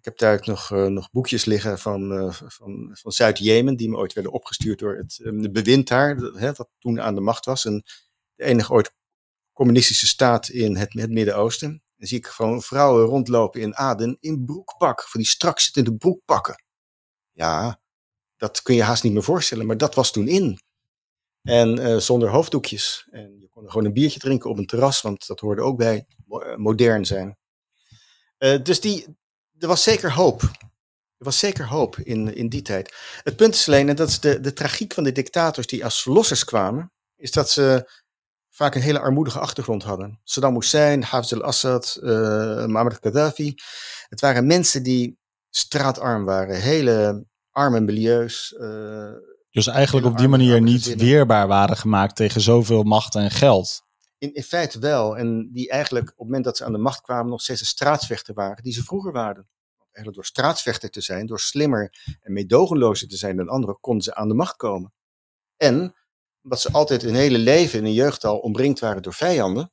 Ik heb daar nog boekjes liggen van Zuid-Jemen, die me ooit werden opgestuurd door het bewind daar, dat toen aan de macht was. En de enige ooit communistische staat in het Midden-Oosten. Dan zie ik gewoon vrouwen rondlopen in Aden in broekpak, van die strak zittende broekpakken. Ja, dat kun je haast niet meer voorstellen, maar dat was toen in. En zonder hoofddoekjes. En je kon gewoon een biertje drinken op een terras, want dat hoorde ook bij modern zijn. Dus er was zeker hoop. Er was zeker hoop in die tijd. Het punt is alleen, en dat is de tragiek van de dictators die als verlossers kwamen, is dat ze vaak een hele armoedige achtergrond hadden. Saddam Hussein, Hafez al-Assad, Muammar Gaddafi. Het waren mensen die straatarm waren, hele arme milieus. Dus eigenlijk op die manier niet weerbaar waren gemaakt tegen zoveel macht en geld. In feite wel. En die eigenlijk op het moment dat ze aan de macht kwamen nog steeds een straatsvechter waren die ze vroeger waren. Eigenlijk door straatsvechter te zijn, door slimmer en meedogenlozer te zijn dan anderen, konden ze aan de macht komen. En omdat ze altijd hun hele leven in hun jeugd al omringd waren door vijanden.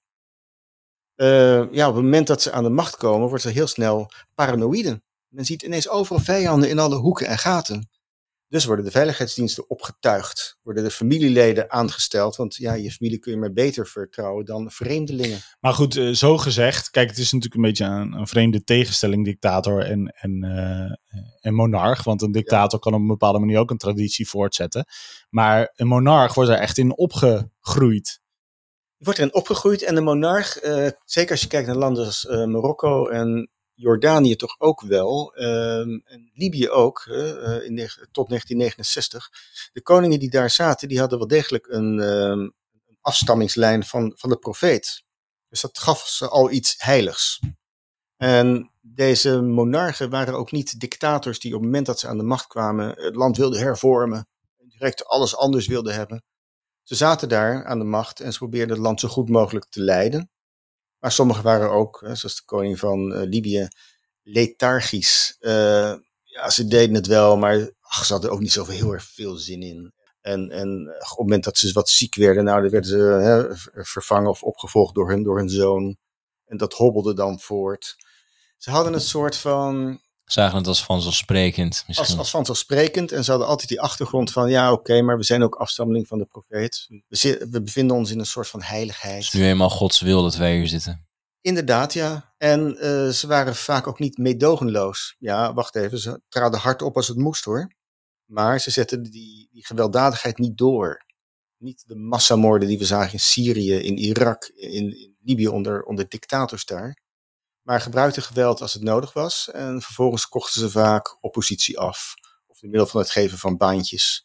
Op het moment dat ze aan de macht komen, wordt ze heel snel paranoïde. Men ziet ineens overal vijanden in alle hoeken en gaten. Dus worden de veiligheidsdiensten opgetuigd, worden de familieleden aangesteld, want ja, je familie kun je maar beter vertrouwen dan vreemdelingen. Maar goed, zo gezegd, kijk, het is natuurlijk een beetje een vreemde tegenstelling, dictator en monarch, want een dictator kan op een bepaalde manier ook een traditie voortzetten. Maar een monarch wordt er echt in opgegroeid. Je wordt erin opgegroeid en de monarch, zeker als je kijkt naar landen als Marokko en Jordanië toch ook wel, en Libië ook, tot 1969. De koningen die daar zaten, die hadden wel degelijk een afstammingslijn van de profeet. Dus dat gaf ze al iets heiligs. En deze monarchen waren ook niet dictators die op het moment dat ze aan de macht kwamen het land wilden hervormen, direct alles anders wilden hebben. Ze zaten daar aan de macht en ze probeerden het land zo goed mogelijk te leiden. Maar sommigen waren ook, zoals de koning van Libië, lethargisch. Ze deden het wel, maar ze hadden ook niet zoveel heel erg veel zin in. En op het moment dat ze wat ziek werden, dan werden ze vervangen of opgevolgd door hun zoon. En dat hobbelde dan voort. Ze hadden een soort van... Zagen het als vanzelfsprekend misschien. Als vanzelfsprekend. En ze hadden altijd die achtergrond van, maar we zijn ook afstammeling van de profeet. We bevinden ons in een soort van heiligheid. Het is nu eenmaal Gods wil dat wij hier zitten. Inderdaad, ja. En ze waren vaak ook niet meedogenloos. Ja, wacht even, ze traden hard op als het moest hoor. Maar ze zetten die gewelddadigheid niet door. Niet de massamoorden die we zagen in Syrië, in Irak, in Libië onder dictators daar. Maar gebruikten geweld als het nodig was. En vervolgens kochten ze vaak oppositie af. Of door middel van het geven van baantjes.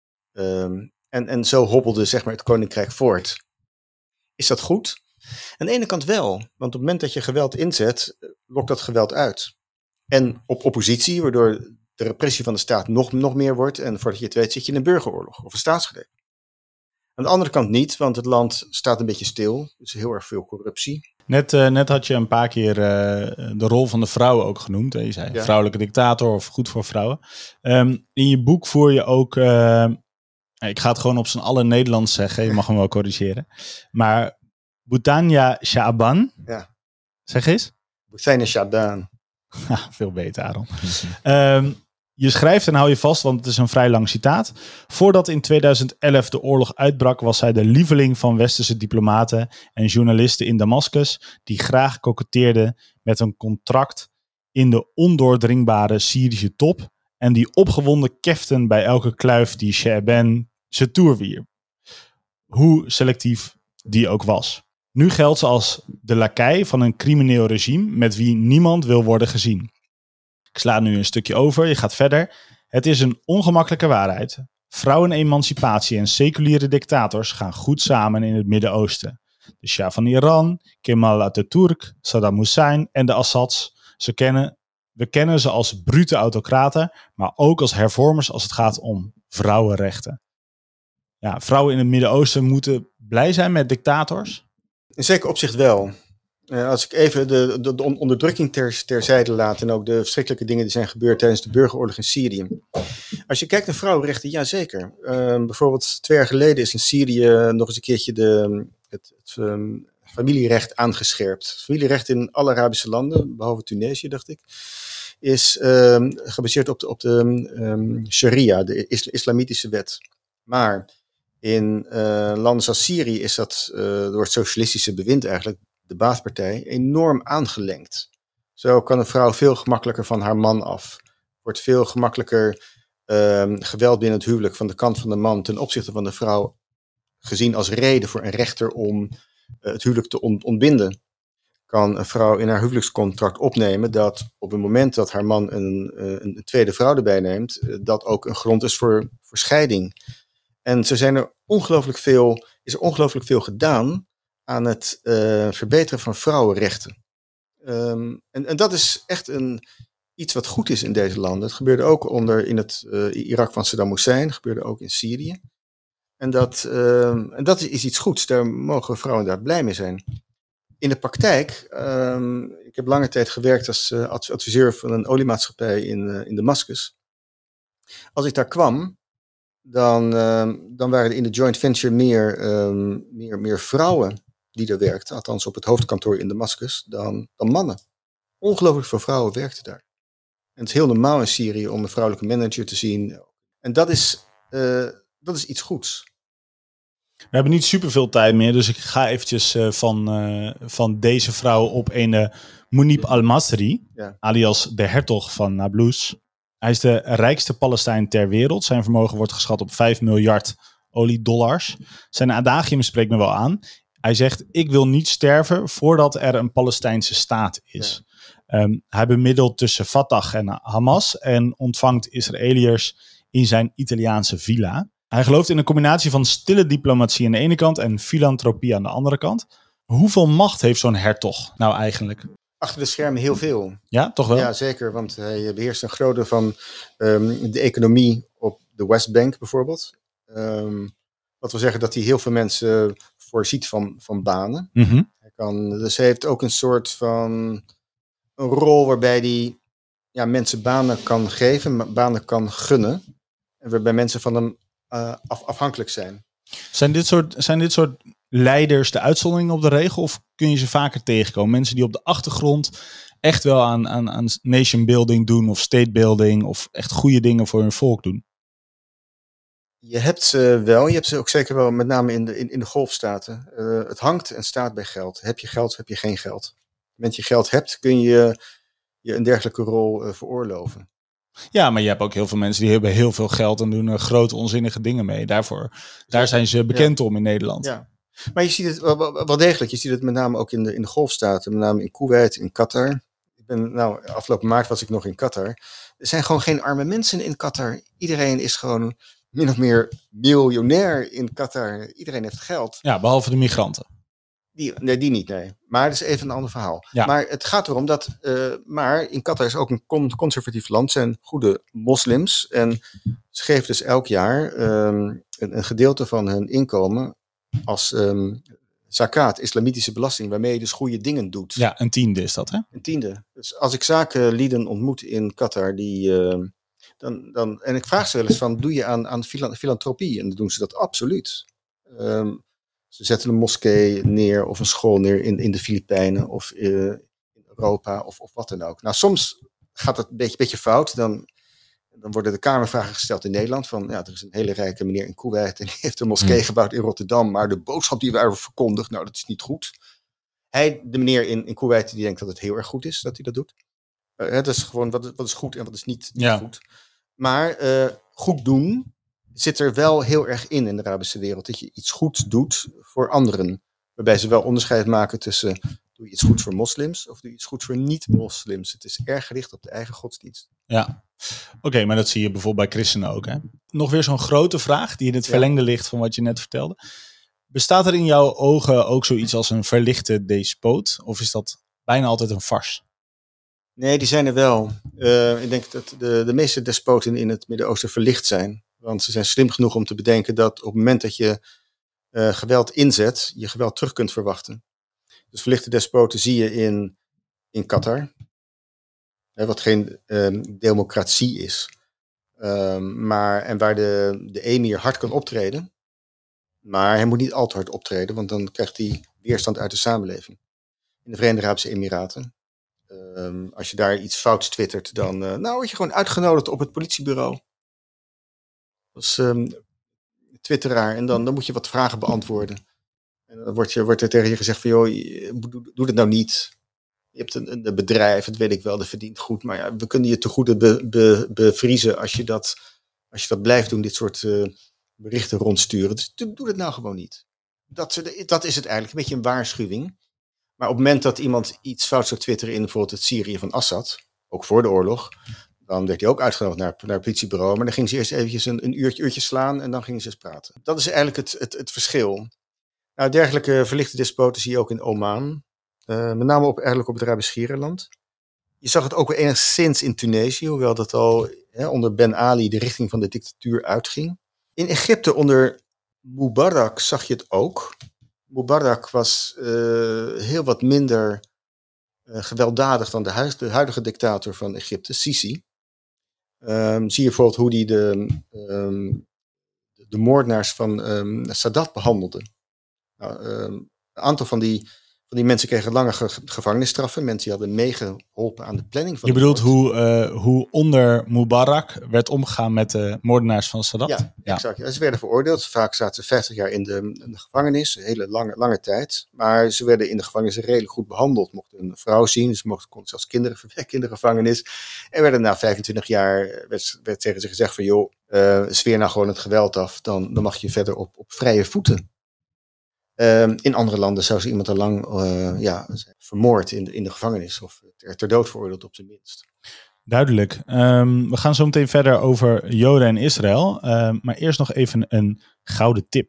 En zo hobbelde zeg maar het koninkrijk voort. Is dat goed? Aan de ene kant wel. Want op het moment dat je geweld inzet, lokt dat geweld uit. En op oppositie, waardoor de repressie van de staat nog meer wordt. En voordat je het weet zit je in een burgeroorlog of een staatsgreep. Aan de andere kant niet, want het land staat een beetje stil. Er is heel erg veel corruptie. Net had je een paar keer de rol van de vrouwen ook genoemd. Hè? Je zei vrouwelijke dictator of goed voor vrouwen. In je boek voer je ook... ik ga het gewoon op zijn alle Nederlands zeggen. Je mag hem wel corrigeren. Maar Boutania Shaaban. Ja. Zeg eens. Boutania Shaaban. Veel beter, Aaron. Je schrijft en hou je vast, want het is een vrij lang citaat. Voordat in 2011 de oorlog uitbrak, was zij de lieveling van westerse diplomaten en journalisten in Damascus, die graag koketteerden met een contract in de ondoordringbare Syrische top en die opgewonden keften bij elke kluif die Shaaban ze toerwierp. Hoe selectief die ook was. Nu geldt ze als de lakai van een crimineel regime met wie niemand wil worden gezien. Ik sla nu een stukje over, je gaat verder. Het is een ongemakkelijke waarheid. Vrouwenemancipatie en seculiere dictators gaan goed samen in het Midden-Oosten. De Shah van Iran, Kemal Atatürk, Saddam Hussein en de Assads. We kennen ze als brute autocraten, maar ook als hervormers als het gaat om vrouwenrechten. Ja, vrouwen in het Midden-Oosten moeten blij zijn met dictators? In zeker opzicht wel. Als ik even de onderdrukking terzijde laat en ook de verschrikkelijke dingen die zijn gebeurd tijdens de burgeroorlog in Syrië. Als je kijkt naar vrouwenrechten, ja zeker. Bijvoorbeeld 2 jaar geleden is in Syrië nog eens een keertje het familierecht aangescherpt. Familierecht in alle Arabische landen, behalve Tunesië dacht ik, is gebaseerd op de sharia, de islamitische wet. Maar in landen zoals Syrië is dat door het socialistische bewind eigenlijk, de Baathpartij, enorm aangelengd. Zo kan een vrouw veel gemakkelijker van haar man af. Wordt veel gemakkelijker geweld binnen het huwelijk van de kant van de man ten opzichte van de vrouw gezien als reden voor een rechter om het huwelijk te ontbinden. Kan een vrouw in haar huwelijkscontract opnemen dat op het moment dat haar man een tweede vrouw erbij neemt, dat ook een grond is voor scheiding. En zo is er ongelooflijk veel gedaan aan het verbeteren van vrouwenrechten. En dat is echt iets wat goed is in deze landen. Het gebeurde ook in het Irak van Saddam Hussein, gebeurde ook in Syrië. En dat is iets goeds. Daar mogen vrouwen daar blij mee zijn. In de praktijk, ik heb lange tijd gewerkt als adviseur van een oliemaatschappij in Damascus. Als ik daar kwam, dan waren er in de joint venture meer vrouwen die er werkten, althans op het hoofdkantoor in Damascus, dan mannen. Ongelooflijk veel vrouwen werkten daar. En het is heel normaal in Syrië om een vrouwelijke manager te zien. En dat is iets goeds. We hebben niet superveel tijd meer, dus ik ga eventjes van deze vrouw op een Munib al-Masri, alias de hertog van Nablus. Hij is de rijkste Palestijn ter wereld. Zijn vermogen wordt geschat op 5 miljard oliedollars. Zijn adagium spreekt me wel aan. Hij zegt, ik wil niet sterven voordat er een Palestijnse staat is. Ja. Hij bemiddelt tussen Fatah en Hamas en ontvangt Israëliërs in zijn Italiaanse villa. Hij gelooft in een combinatie van stille diplomatie aan de ene kant en filantropie aan de andere kant. Hoeveel macht heeft zo'n hertog nou eigenlijk? Achter de schermen heel veel. Ja, toch wel? Ja, zeker, want hij beheerst een groot deel van de economie op de Westbank bijvoorbeeld. Wat wil zeggen dat hij heel veel mensen voorziet van banen. Mm-hmm. Dus hij heeft ook een soort van een rol waarbij hij mensen banen kan geven, banen kan gunnen. En waarbij mensen van hem afhankelijk zijn. Zijn dit soort leiders de uitzondering op de regel? Of kun je ze vaker tegenkomen? Mensen die op de achtergrond echt wel aan nation building doen of state building of echt goede dingen voor hun volk doen? Je hebt ze wel. Je hebt ze ook zeker wel, met name in de golfstaten. Het hangt en staat bij geld. Heb je geld, heb je geen geld. Op het moment je geld hebt, kun je een dergelijke rol veroorloven. Ja, maar je hebt ook heel veel mensen die hebben heel veel geld en doen grote onzinnige dingen mee. Daar zijn ze bekend om in Nederland. Ja. Maar je ziet het wel degelijk. Je ziet het met name ook in de golfstaten. Met name in Kuwait, in Qatar. Afgelopen maart was ik nog in Qatar. Er zijn gewoon geen arme mensen in Qatar. Iedereen is gewoon min of meer miljonair in Qatar. Iedereen heeft geld. Ja, behalve de migranten. Die niet, nee. Maar dat is even een ander verhaal. Ja. Maar het gaat erom dat... maar in Qatar is ook een conservatief land. Zijn goede moslims. En ze geven dus elk jaar een gedeelte van hun inkomen als zakat, islamitische belasting, waarmee je dus goede dingen doet. Ja, 1/10 is dat, hè? 1/10. Dus als ik zakenlieden ontmoet in Qatar, en ik vraag ze wel eens van, doe je aan filantropie? En dan doen ze dat absoluut. Ze zetten een moskee neer of een school neer in de Filipijnen of in Europa of wat dan ook. Nou, soms gaat het een beetje fout. Dan worden de kamervragen gesteld in Nederland van, er is een hele rijke meneer in Kuwait en die heeft een moskee gebouwd in Rotterdam, maar de boodschap die wij verkondigt, dat is niet goed. De meneer in Kuwait, die denkt dat het heel erg goed is dat hij dat doet. Het is gewoon wat is goed en wat is niet goed. Maar goed doen zit er wel heel erg in de Arabische wereld. Dat je iets goeds doet voor anderen. Waarbij ze wel onderscheid maken tussen, doe je iets goed voor moslims of doe je iets goed voor niet-moslims. Het is erg gericht op de eigen godsdienst. Ja, oké, maar dat zie je bijvoorbeeld bij christenen ook, hè? Nog weer zo'n grote vraag die in het verlengde ligt van wat je net vertelde. Bestaat er in jouw ogen ook zoiets als een verlichte despoot? Of is dat bijna altijd een farce? Nee, die zijn er wel. Ik denk dat de meeste despoten in het Midden-Oosten verlicht zijn. Want ze zijn slim genoeg om te bedenken dat op het moment dat je geweld inzet, je geweld terug kunt verwachten. Dus verlichte despoten zie je in Qatar. Wat geen democratie is. En waar de emir hard kan optreden. Maar hij moet niet al te hard optreden, want dan krijgt hij weerstand uit de samenleving. In de Verenigde Arabische Emiraten. Als je daar iets fouts twittert, dan word je gewoon uitgenodigd op het politiebureau. Als twitteraar. En dan moet je wat vragen beantwoorden. En dan wordt er tegen je gezegd van, joh, doe dat nou niet. Je hebt een bedrijf, dat weet ik wel, dat verdient goed. Maar ja, we kunnen je te goede bevriezen als je dat blijft doen, dit soort berichten rondsturen. Dus doe dat nou gewoon niet. Dat is het eigenlijk, een beetje een waarschuwing. Maar op het moment dat iemand iets fouts zou twitteren in bijvoorbeeld het Syrië van Assad, ook voor de oorlog, dan werd hij ook uitgenodigd naar het politiebureau. Maar dan ging ze eerst eventjes een uurtje slaan en dan gingen ze eens praten. Dat is eigenlijk het verschil. Nou, dergelijke verlichte despoten zie je ook in Oman. Met name eigenlijk op het Arabisch Schiereiland. Je zag het ook wel enigszins in Tunesië, hoewel dat al onder Ben Ali de richting van de dictatuur uitging. In Egypte onder Mubarak zag je het ook. Mubarak was heel wat minder gewelddadig dan de huidige dictator van Egypte, Sisi. Zie je bijvoorbeeld hoe hij de moordenaars van Sadat behandelde. Nou, een aantal van die mensen kregen lange gevangenisstraffen. Mensen die hadden meegeholpen aan de planning van Je bedoelt hoe onder Mubarak werd omgegaan met de moordenaars van Sadat? Ja, exact. Ja, ze werden veroordeeld. Vaak zaten ze 50 jaar in de gevangenis. Een hele lange tijd. Maar ze werden in de gevangenis redelijk goed behandeld. Mochten een vrouw zien. Ze konden zelfs kinderen verwekken in de gevangenis. En werden na 25 jaar werd tegen ze gezegd van, joh, zweer nou gewoon het geweld af. Dan mag je verder op vrije voeten. In andere landen zou ze iemand al lang vermoord in de gevangenis of ter dood veroordeeld op zijn minst. Duidelijk. We gaan zo meteen verder over Joden en Israël. Maar eerst nog even een gouden tip.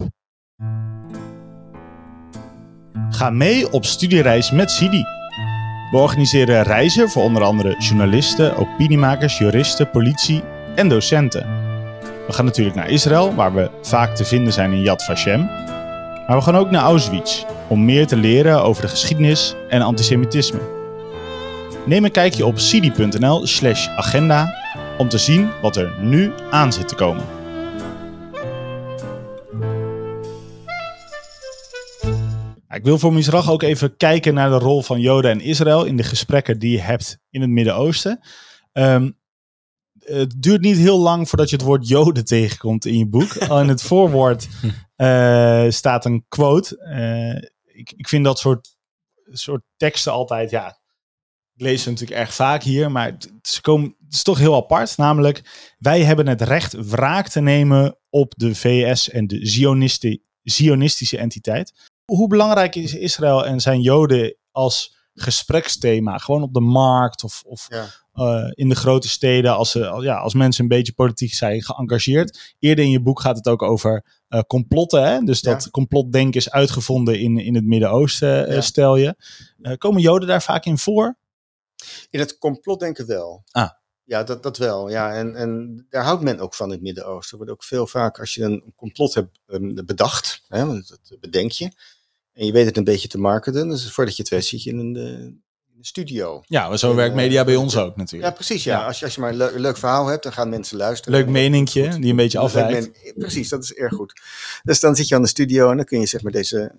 Ga mee op studiereis met Sidi. We organiseren reizen voor onder andere journalisten, opiniemakers, juristen, politie en docenten. We gaan natuurlijk naar Israël, waar we vaak te vinden zijn in Yad Vashem. Maar we gaan ook naar Auschwitz, om meer te leren over de geschiedenis en antisemitisme. Neem een kijkje op sidi.nl/agenda om te zien wat er nu aan zit te komen. Ik wil voor Misrach ook even kijken naar de rol van Joden en Israël in de gesprekken die je hebt in het Midden-Oosten. Het duurt niet heel lang voordat je het woord Joden tegenkomt in je boek. Al in het voorwoord staat een quote. Ik vind dat soort teksten altijd, ja, ik lees ze natuurlijk erg vaak hier, maar het is toch heel apart. Namelijk, wij hebben het recht wraak te nemen op de VS en de Zionistische entiteit. Hoe belangrijk is Israël en zijn Joden als gespreksthema? Gewoon op de markt of in de grote steden als mensen een beetje politiek zijn geëngageerd. Eerder in je boek gaat het ook over complotten. Hè? Dus dat complotdenken is uitgevonden in het Midden-Oosten, stel je. Komen Joden daar vaak in voor? In het complotdenken wel. Ja, dat wel. Ja. En daar houdt men ook van in het Midden-Oosten. Er wordt ook veel vaak, als je een complot hebt bedacht, dat bedenk je, en je weet het een beetje te marketen, dus voordat je het weet zit je in een studio. Ja, maar zo werkt media bij ons ook natuurlijk. Ja, precies. Ja. Als je maar een leuk verhaal hebt, dan gaan mensen luisteren. Leuk meningje, die een beetje afwijkt. Precies, dat is erg goed. Dus dan zit je aan de studio en dan kun je zeg maar deze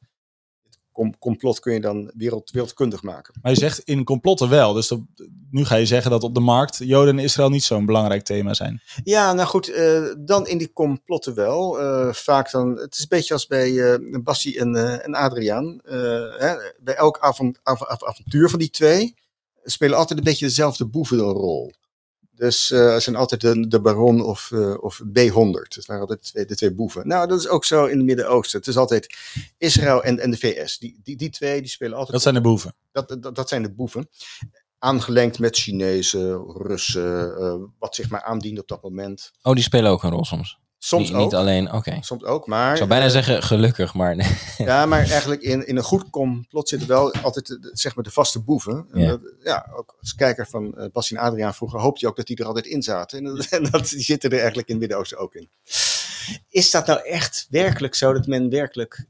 complot kun je dan wereldkundig maken. Maar je zegt in complotten wel. Dus nu ga je zeggen dat op de markt Joden en Israël niet zo'n belangrijk thema zijn. Ja, nou goed, dan in die complotten wel. Vaak dan, het is een beetje als bij Bassie en Adriaan. Bij elk avontuur van die twee spelen altijd een beetje dezelfde boeven een rol. Dus er zijn altijd de Baron of B100. Dat waren altijd de twee boeven. Nou, dat is ook zo in het Midden-Oosten. Het is altijd Israël en de VS. Die twee die spelen altijd. Dat zijn de boeven. Dat zijn de boeven. Aangelengd met Chinezen, Russen, wat zich maar aandient op dat moment. Oh, die spelen ook een rol soms? Soms ook. Niet alleen, oké. Soms ook, maar... Ik zou bijna zeggen gelukkig, maar nee. Ja, maar eigenlijk in een goed complot zitten wel altijd zeg maar de vaste boeven. Ook als kijker van Bassie en Adriaan vroeger hoopte je ook dat die er altijd in zaten. En die zitten er eigenlijk in het Midden-Oosten ook in. Is dat nou echt werkelijk zo dat men werkelijk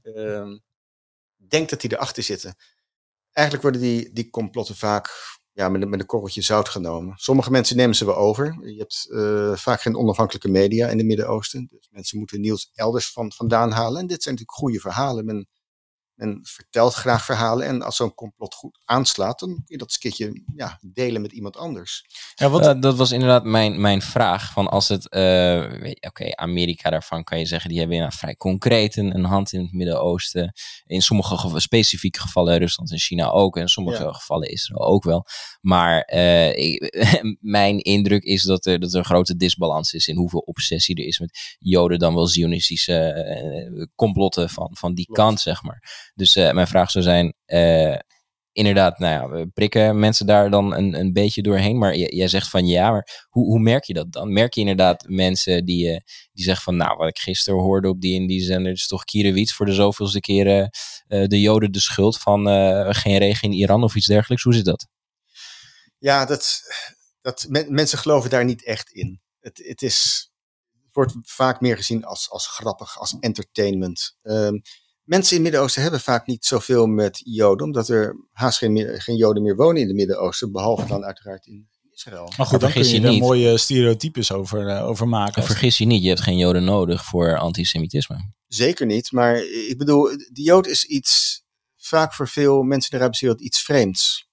denkt dat die erachter zitten? Eigenlijk worden die complotten vaak met een korreltje zout genomen. Sommige mensen nemen ze wel over. Je hebt vaak geen onafhankelijke media in het Midden-Oosten. Dus mensen moeten nieuws elders vandaan halen. En dit zijn natuurlijk goede verhalen. Men Men vertelt graag verhalen en als zo'n complot goed aanslaat, dan kun je dat eens een keertje delen met iemand anders. Ja, dat was inderdaad mijn vraag. Van als het, Amerika daarvan kan je zeggen, die hebben vrij concreet een hand in het Midden-Oosten. In sommige specifieke gevallen Rusland en China ook. En in sommige gevallen Israël ook wel. Maar mijn indruk is dat er een grote disbalans is in hoeveel obsessie er is met Joden dan wel Zionistische complotten van die kant, zeg maar. Dus mijn vraag zou zijn, inderdaad, we prikken mensen daar dan een beetje doorheen. Maar jij zegt van ja, maar hoe merk je dat dan? Merk je inderdaad mensen die zeggen van wat ik gisteren hoorde op die en die zender, is toch Kirewiets voor de zoveelste keren de Joden de schuld van geen regen in Iran of iets dergelijks? Hoe zit dat? Ja, mensen geloven daar niet echt in. Het wordt vaak meer gezien als grappig, als entertainment. Mensen in het Midden-Oosten hebben vaak niet zoveel met Joden, omdat er haast geen Joden meer wonen in het Midden-Oosten, behalve dan uiteraard in Israël. Maar goed, dan kun je er mooie stereotypes over maken. Vergis je niet, je hebt geen Joden nodig voor antisemitisme. Zeker niet, maar ik bedoel, de Jood is vaak voor veel mensen in de Arabische wereld iets vreemds.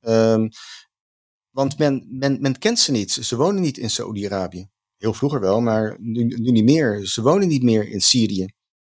Want men kent ze niet. Ze wonen niet in Saoedi-Arabië. Heel vroeger wel, maar nu niet meer. Ze wonen niet meer in Syrië.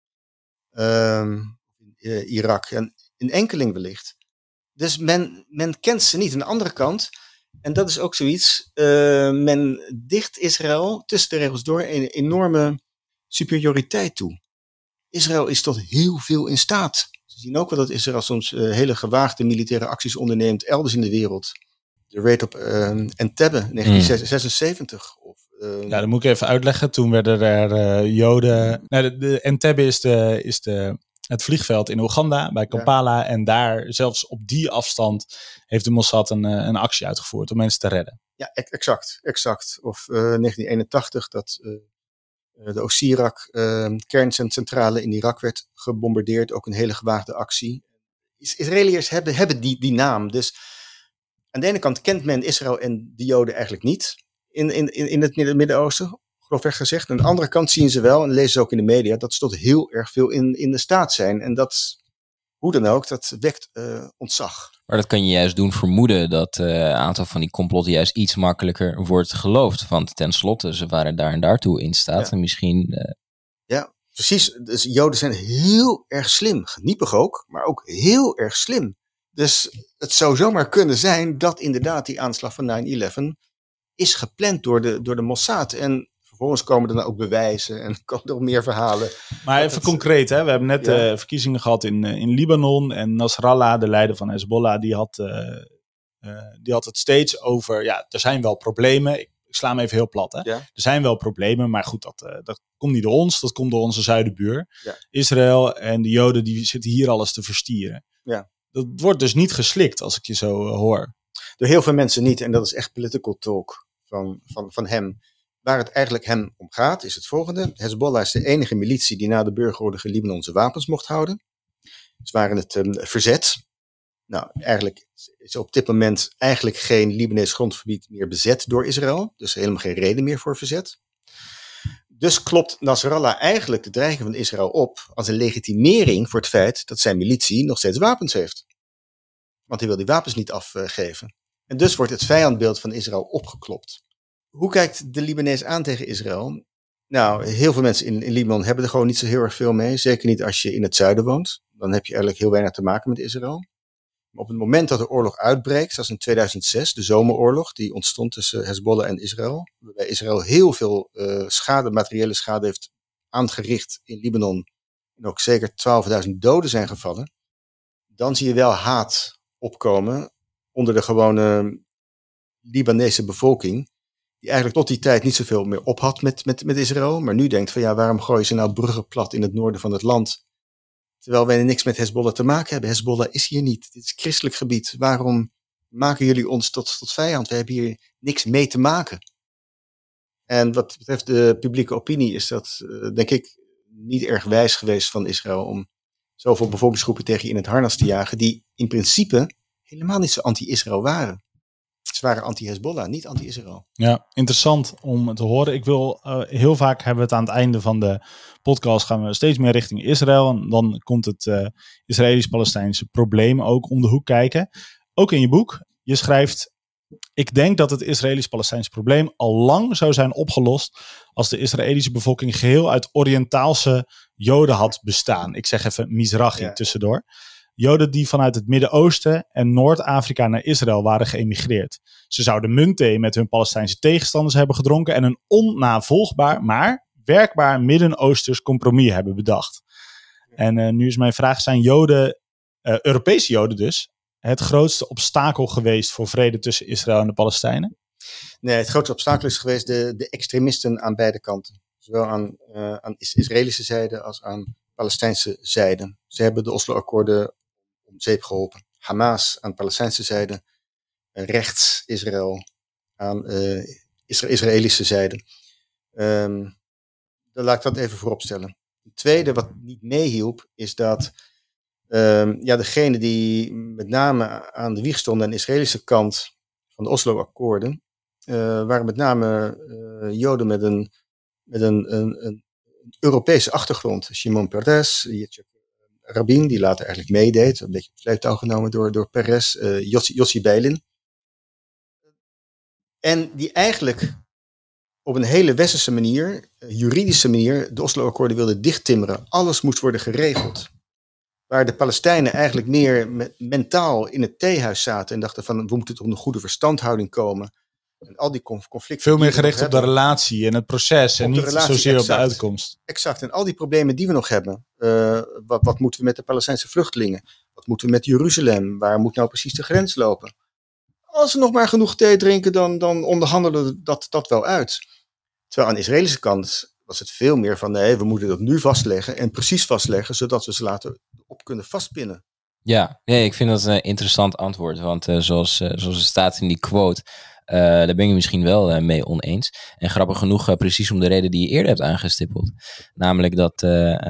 Irak en in enkeling wellicht. Dus men kent ze niet. Aan de andere kant, en dat is ook zoiets, men dicht Israël tussen de regels door een enorme superioriteit toe. Israël is tot heel veel in staat. Ze zien ook wel dat Israël soms hele gewaagde militaire acties onderneemt elders in de wereld. De raid op Entebbe, 1976. Dat moet ik even uitleggen. Toen werden er Joden... de Entebbe is het vliegveld in Oeganda, bij Kampala. Ja. En daar, zelfs op die afstand, heeft de Mossad een actie uitgevoerd om mensen te redden. Ja, exact. Of 1981, dat de Osirak kerncentrale in Irak werd gebombardeerd. Ook een hele gewaagde actie. Israëliërs hebben die naam. Dus aan de ene kant kent men Israël en de Joden eigenlijk niet in het Midden-Oosten, grofweg gezegd. Aan de andere kant zien ze wel, en lezen ze ook in de media, dat ze tot heel erg veel in de staat zijn. En dat, hoe dan ook, dat wekt ontzag. Maar dat kan je juist doen vermoeden dat een aantal van die complotten juist iets makkelijker wordt geloofd. Want tenslotte, ze waren daar en daartoe in staat. Ja. En misschien... Ja, precies. Dus Joden zijn heel erg slim. Geniepig ook, maar ook heel erg slim. Dus het zou zomaar kunnen zijn dat inderdaad die aanslag van 9/11 is gepland door de Mossad. En vervolgens komen er dan ook bewijzen en komen er ook meer verhalen. Maar even concreet, hè? We hebben net verkiezingen gehad in Libanon. En Nasrallah, de leider van Hezbollah, die had het steeds over... Ja, er zijn wel problemen. Ik sla hem even heel plat. Hè? Ja. Er zijn wel problemen, maar goed, dat komt niet door ons. Dat komt door onze zuidenbuur. Ja. Israël en de Joden die zitten hier alles te verstieren. Ja. Dat wordt dus niet geslikt, als ik je zo hoor. Door heel veel mensen niet. En dat is echt political talk van hem. Waar het eigenlijk hem om gaat, is het volgende. Hezbollah is de enige militie die na de burgeroorlog in Libanon zijn wapens mocht houden. Ze waren het verzet. Nou, eigenlijk is op dit moment eigenlijk geen Libanees grondgebied meer bezet door Israël. Dus helemaal geen reden meer voor verzet. Dus klopt Nasrallah eigenlijk de dreiging van Israël op als een legitimering voor het feit dat zijn militie nog steeds wapens heeft. Want hij wil die wapens niet afgeven. En dus wordt het vijandbeeld van Israël opgeklopt. Hoe kijkt de Libanees aan tegen Israël? Nou, heel veel mensen in Libanon hebben er gewoon niet zo heel erg veel mee. Zeker niet als je in het zuiden woont. Dan heb je eigenlijk heel weinig te maken met Israël. Maar op het moment dat de oorlog uitbreekt, zoals in 2006, de zomeroorlog, die ontstond tussen Hezbollah en Israël, waarbij Israël heel veel materiële schade heeft aangericht in Libanon, en ook zeker 12.000 doden zijn gevallen, dan zie je wel haat opkomen onder de gewone Libanese bevolking, die eigenlijk tot die tijd niet zoveel meer op had met Israël, maar nu denkt van ja, waarom gooien ze nou bruggen plat in het noorden van het land, terwijl wij niks met Hezbollah te maken hebben. Hezbollah is hier niet, dit is christelijk gebied. Waarom maken jullie ons tot vijand? We hebben hier niks mee te maken. En wat betreft de publieke opinie is dat, denk ik, niet erg wijs geweest van Israël om zoveel bevolkingsgroepen tegen je in het harnas te jagen, die in principe helemaal niet zo anti-Israël waren. Ze waren anti-Hezbollah, niet anti-Israël. Ja, interessant om te horen. Ik wil heel vaak hebben we het aan het einde van de podcast gaan we steeds meer richting Israël. En dan komt het Israëlisch-Palestijnse probleem ook om de hoek kijken. Ook in je boek. Je schrijft: ik denk dat het Israëlisch-Palestijnse probleem al lang zou zijn opgelost als de Israëlische bevolking geheel uit Oriëntaalse Joden had bestaan. Ik zeg even Mizrahi tussendoor. Joden die vanuit het Midden-Oosten en Noord-Afrika naar Israël waren geëmigreerd. Ze zouden muntthee met hun Palestijnse tegenstanders hebben gedronken en een onnavolgbaar, maar werkbaar Midden-Oosters compromis hebben bedacht. En nu is mijn vraag, zijn Joden, Europese Joden dus, het grootste obstakel geweest voor vrede tussen Israël en de Palestijnen? Nee, het grootste obstakel is geweest de extremisten aan beide kanten. Zowel aan Israëlische zijde als aan Palestijnse zijde. Ze hebben de Oslo-akkoorden om zeep geholpen. Hamas aan de Palestijnse zijde, rechts Israël aan Israëlische zijde. Dan laat ik dat even vooropstellen. Het tweede wat niet meehielp is dat degene die met name aan de wieg stonden aan de Israëlische kant van de Oslo-akkoorden waren met name Joden met een Europese achtergrond. Shimon Peres, Yitzhak Rabin, die later eigenlijk meedeed, een beetje op sleeptouw genomen door Peres, Yossi Beilin. En die eigenlijk op een hele westerse manier, juridische manier, de Oslo-akkoorden wilden dichttimmeren. Alles moest worden geregeld. Waar de Palestijnen eigenlijk meer mentaal in het theehuis zaten en dachten van, we moeten tot een goede verstandhouding komen. En al die conflicten. Veel meer gericht op de relatie en het proces en niet zozeer op de uitkomst. Exact. En al die problemen die we nog hebben. Wat moeten we met de Palestijnse vluchtelingen? Wat moeten we met Jeruzalem? Waar moet nou precies de grens lopen? Als we nog maar genoeg thee drinken, dan onderhandelen we dat wel uit. Terwijl aan de Israëlische kant was het veel meer van, nee, we moeten dat nu vastleggen en precies vastleggen, zodat we ze later op kunnen vastpinnen. Ja, ik vind dat een interessant antwoord, want zoals het staat in die quote, daar ben ik het misschien wel mee oneens. En grappig genoeg, precies om de reden die je eerder hebt aangestippeld. Namelijk dat,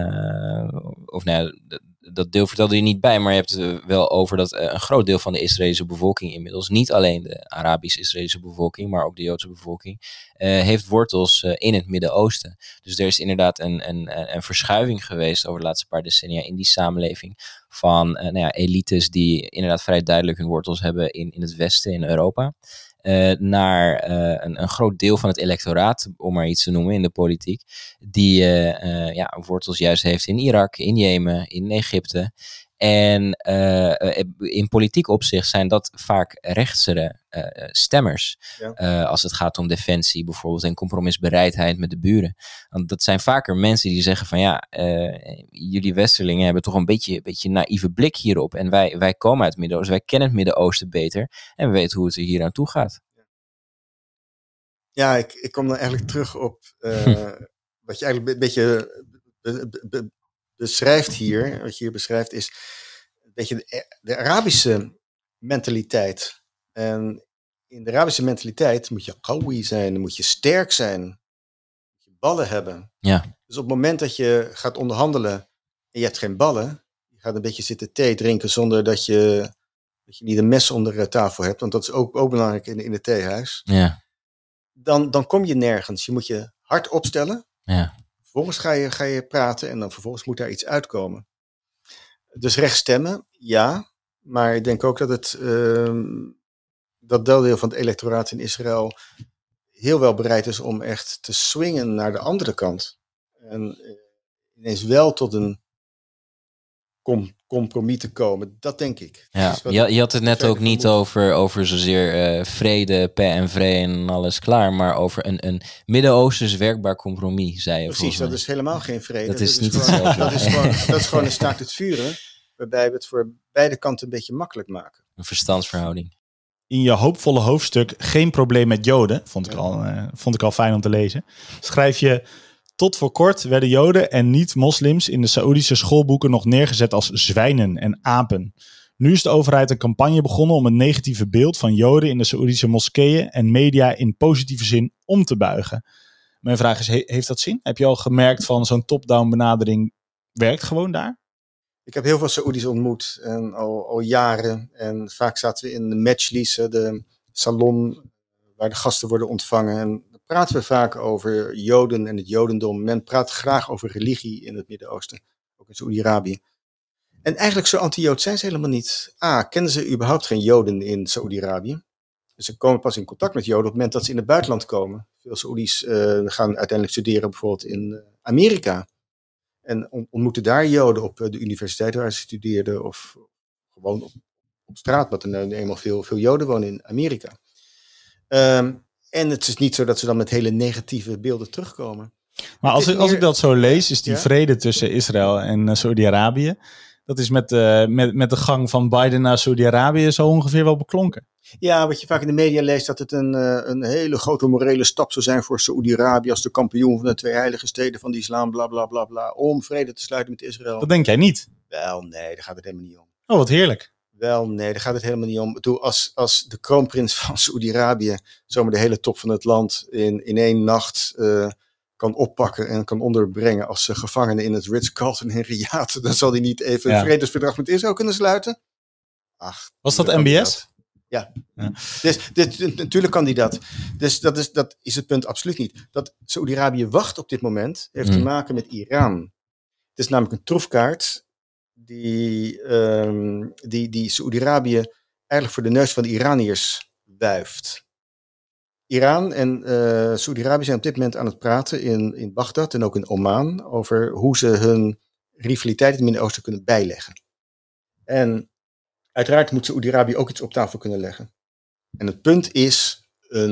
dat deel vertelde je niet bij, maar je hebt het wel over dat een groot deel van de Israëlische bevolking inmiddels, niet alleen de Arabisch-Israëlische bevolking, maar ook de Joodse bevolking, heeft wortels in het Midden-Oosten. Dus er is inderdaad een verschuiving geweest over de laatste paar decennia in die samenleving van elites die inderdaad vrij duidelijk hun wortels hebben in het Westen, in Europa. Naar een groot deel van het electoraat, om maar iets te noemen in de politiek, die wortels juist heeft in Irak, in Jemen, in Egypte. En in politiek opzicht zijn dat vaak rechtsere stemmers. Ja. Als het gaat om defensie bijvoorbeeld en compromisbereidheid met de buren. Want dat zijn vaker mensen die zeggen van jullie Westerlingen hebben toch een beetje naïeve blik hierop. En wij komen uit het Midden-Oosten, wij kennen het Midden-Oosten beter. En we weten hoe het er hier aan toe gaat. Ja, ik kom dan eigenlijk terug op wat je eigenlijk een beetje beschrijft hier. Wat je hier beschrijft is een beetje de Arabische mentaliteit. En in de Arabische mentaliteit moet je qawi zijn, moet je sterk zijn, moet je ballen hebben. Ja. Dus op het moment dat je gaat onderhandelen en je hebt geen ballen, je gaat een beetje zitten thee drinken zonder dat je niet een mes onder tafel hebt, want dat is ook belangrijk in het theehuis. Ja. Dan kom je nergens. Je moet je hard opstellen. Ja. Vervolgens ga je praten en dan vervolgens moet daar iets uitkomen. Dus recht stemmen, ja. Maar ik denk ook dat dat deel van het electoraat in Israël heel wel bereid is om echt te swingen naar de andere kant. En ineens wel tot een compromis te komen. Dat denk ik. Ja, je had het net ook niet over zozeer vrede, per en vrede en alles klaar, maar over een Midden-Oosters werkbaar compromis, zei je. Precies, dat is helemaal geen vrede. Dat is niet hetzelfde. Dat is gewoon een staakt het vuren, waarbij we het voor beide kanten een beetje makkelijk maken. Een verstandsverhouding. In je hoopvolle hoofdstuk Geen probleem met Joden, vond ik al fijn om te lezen, schrijf je: tot voor kort werden Joden en niet-moslims in de Saoedische schoolboeken nog neergezet als zwijnen en apen. Nu is de overheid een campagne begonnen om het negatieve beeld van Joden in de Saoedische moskeeën en media in positieve zin om te buigen. Mijn vraag is, heeft dat zin? Heb je al gemerkt van zo'n top-down benadering werkt gewoon daar? Ik heb heel veel Saoedi's ontmoet en al jaren. En vaak zaten we in de Majlis, de salon waar de gasten worden ontvangen. En dan praten we vaak over Joden en het Jodendom. Men praat graag over religie in het Midden-Oosten, ook in Saoedi-Arabië. En eigenlijk zo anti-Jood zijn ze helemaal niet. Kennen ze überhaupt geen Joden in Saoedi-Arabië? Dus ze komen pas in contact met Joden op het moment dat ze in het buitenland komen. Veel Saoedi's gaan uiteindelijk studeren bijvoorbeeld in Amerika. En ontmoeten daar Joden op de universiteit waar ze studeerden. Of gewoon op straat, want er eenmaal veel Joden wonen in Amerika. En het is niet zo dat ze dan met hele negatieve beelden terugkomen. Maar als ik dat zo lees, is die vrede tussen Israël en Saudi-Arabië, dat is met de gang van Biden naar Saudi-Arabië zo ongeveer wel beklonken. Ja, wat je vaak in de media leest, dat het een hele grote morele stap zou zijn voor Saoedi-Arabië als de kampioen van de 2 heilige steden van de islam, bla bla bla bla, om vrede te sluiten met Israël. Dat denk jij niet? Wel, nee, daar gaat het helemaal niet om. Oh, wat heerlijk. Wel, nee, daar gaat het helemaal niet om. Als de kroonprins van Saoedi-Arabië zomaar de hele top van het land in 1 nacht kan oppakken en kan onderbrengen als gevangene in het Ritz-Carlton in Riyadh, dan zal hij niet even een vredesverdrag met Israël kunnen sluiten? Was dat MBS? Ja. Dus natuurlijk kan die dat. Dus dat is het punt absoluut niet. Dat Saoedi-Arabië wacht op dit moment heeft te maken met Iran. Het is namelijk een troefkaart die Saoedi-Arabië eigenlijk voor de neus van de Iraniërs wuift. Iran en Saoedi-Arabië zijn op dit moment aan het praten in Bagdad en ook in Oman over hoe ze hun rivaliteit in het Midden-Oosten kunnen bijleggen. En uiteraard moet Saoedi-Arabië ook iets op tafel kunnen leggen. En het punt is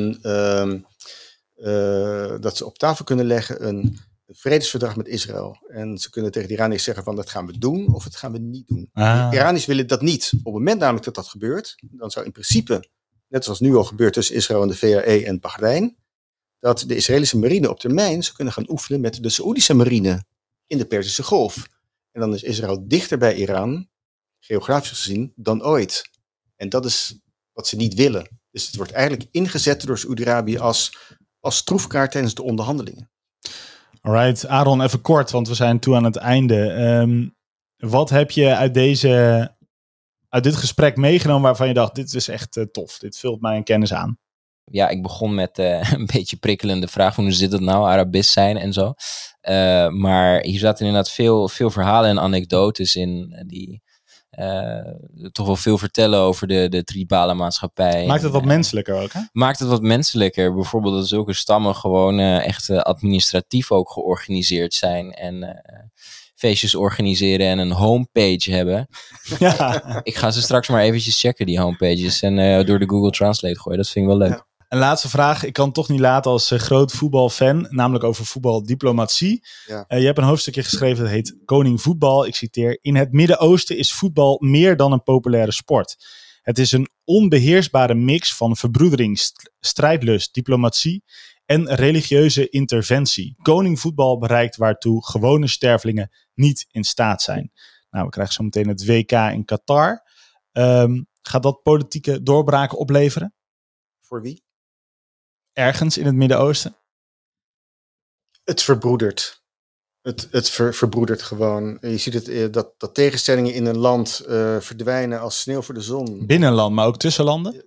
dat ze op tafel kunnen leggen een vredesverdrag met Israël. En ze kunnen tegen de Iraniërs zeggen van dat gaan we doen of dat gaan we niet doen. De Iraniërs willen dat niet. Op het moment namelijk dat dat gebeurt, dan zou in principe, net zoals nu al gebeurt tussen Israël en de VAE en Bahrein, dat de Israëlische marine op termijn zou kunnen gaan oefenen met de Saoedische marine in de Perzische Golf. En dan is Israël dichter bij Iran, geografisch gezien, dan ooit. En dat is wat ze niet willen. Dus het wordt eigenlijk ingezet door Saoedi-Arabië als troefkaart tijdens de onderhandelingen. Alright, Aaron, even kort, want we zijn toe aan het einde. Wat heb je uit dit gesprek meegenomen waarvan je dacht, dit is echt tof, dit vult mij een kennis aan? Ja, ik begon met een beetje prikkelende vraag van hoe zit het nou, Arabist zijn en zo. Maar hier zaten inderdaad veel verhalen en anekdotes in die toch wel veel vertellen over de tribale maatschappij. Maakt het wat menselijker ook, hè? Maakt het wat menselijker. Bijvoorbeeld dat zulke stammen gewoon echt administratief ook georganiseerd zijn en feestjes organiseren en een homepage hebben. Ja. Ik ga ze straks maar eventjes checken, die homepages, en door de Google Translate gooien. Dat vind ik wel leuk. Ja. Een laatste vraag. Ik kan het toch niet laten als groot voetbalfan, namelijk over voetbaldiplomatie. Ja. Je hebt een hoofdstukje geschreven dat heet Koning Voetbal. Ik citeer: in het Midden-Oosten is voetbal meer dan een populaire sport. Het is een onbeheersbare mix van verbroedering, strijdlust, diplomatie en religieuze interventie. Koning Voetbal bereikt waartoe gewone stervelingen niet in staat zijn. Nou, we krijgen zo meteen het WK in Qatar. Gaat dat politieke doorbraken opleveren? Voor wie? Ergens in het Midden-Oosten? Het verbroedert. Het verbroedert gewoon. Je ziet het, dat tegenstellingen in een land verdwijnen als sneeuw voor de zon. Binnenland, maar ook tussen landen?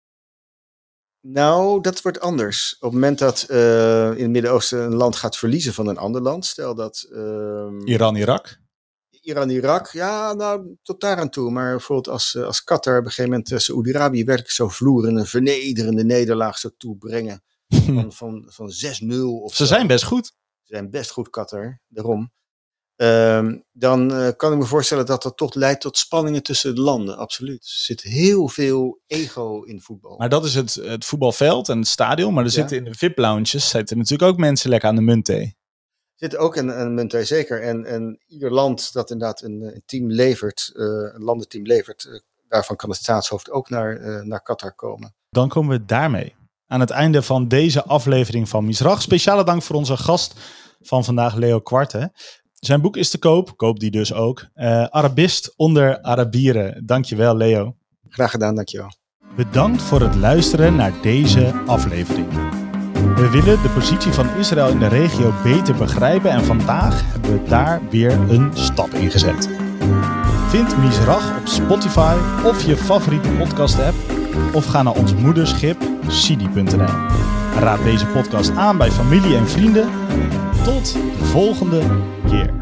Nou, dat wordt anders. Op het moment dat in het Midden-Oosten een land gaat verliezen van een ander land. Stel dat Iran-Irak? Iran-Irak, ja, nou, tot daar aan toe. Maar bijvoorbeeld als Qatar op een gegeven moment Saoedi-Arabië werkelijk zo vloeren, een vernederende nederlaag zou toebrengen van 6-0. Of Ze zijn best goed. Ze zijn best goed, Qatar, daarom. Dan kan ik me voorstellen dat dat toch leidt tot spanningen tussen de landen, absoluut. Er zit heel veel ego in voetbal. Maar dat is het voetbalveld en het stadion, maar er zitten in de VIP-lounges zitten natuurlijk ook mensen lekker aan de muntthee. Zit ook een muntthee, zeker. En ieder land dat inderdaad een team levert, een landenteam levert, daarvan kan het staatshoofd ook naar Qatar komen. Dan komen we daarmee aan het einde van deze aflevering van Misrach. Speciale dank voor onze gast van vandaag, Leo Quarte. Zijn boek is te koop, koop die dus ook. Arabist onder Arabieren. Dankjewel, Leo. Graag gedaan, dankjewel. Bedankt voor het luisteren naar deze aflevering. We willen de positie van Israël in de regio beter begrijpen en vandaag hebben we daar weer een stap in gezet. Vind Misrach op Spotify of je favoriete podcast app of ga naar ons moederschip sidi.nl. Raad deze podcast aan bij familie en vrienden. Tot de volgende keer.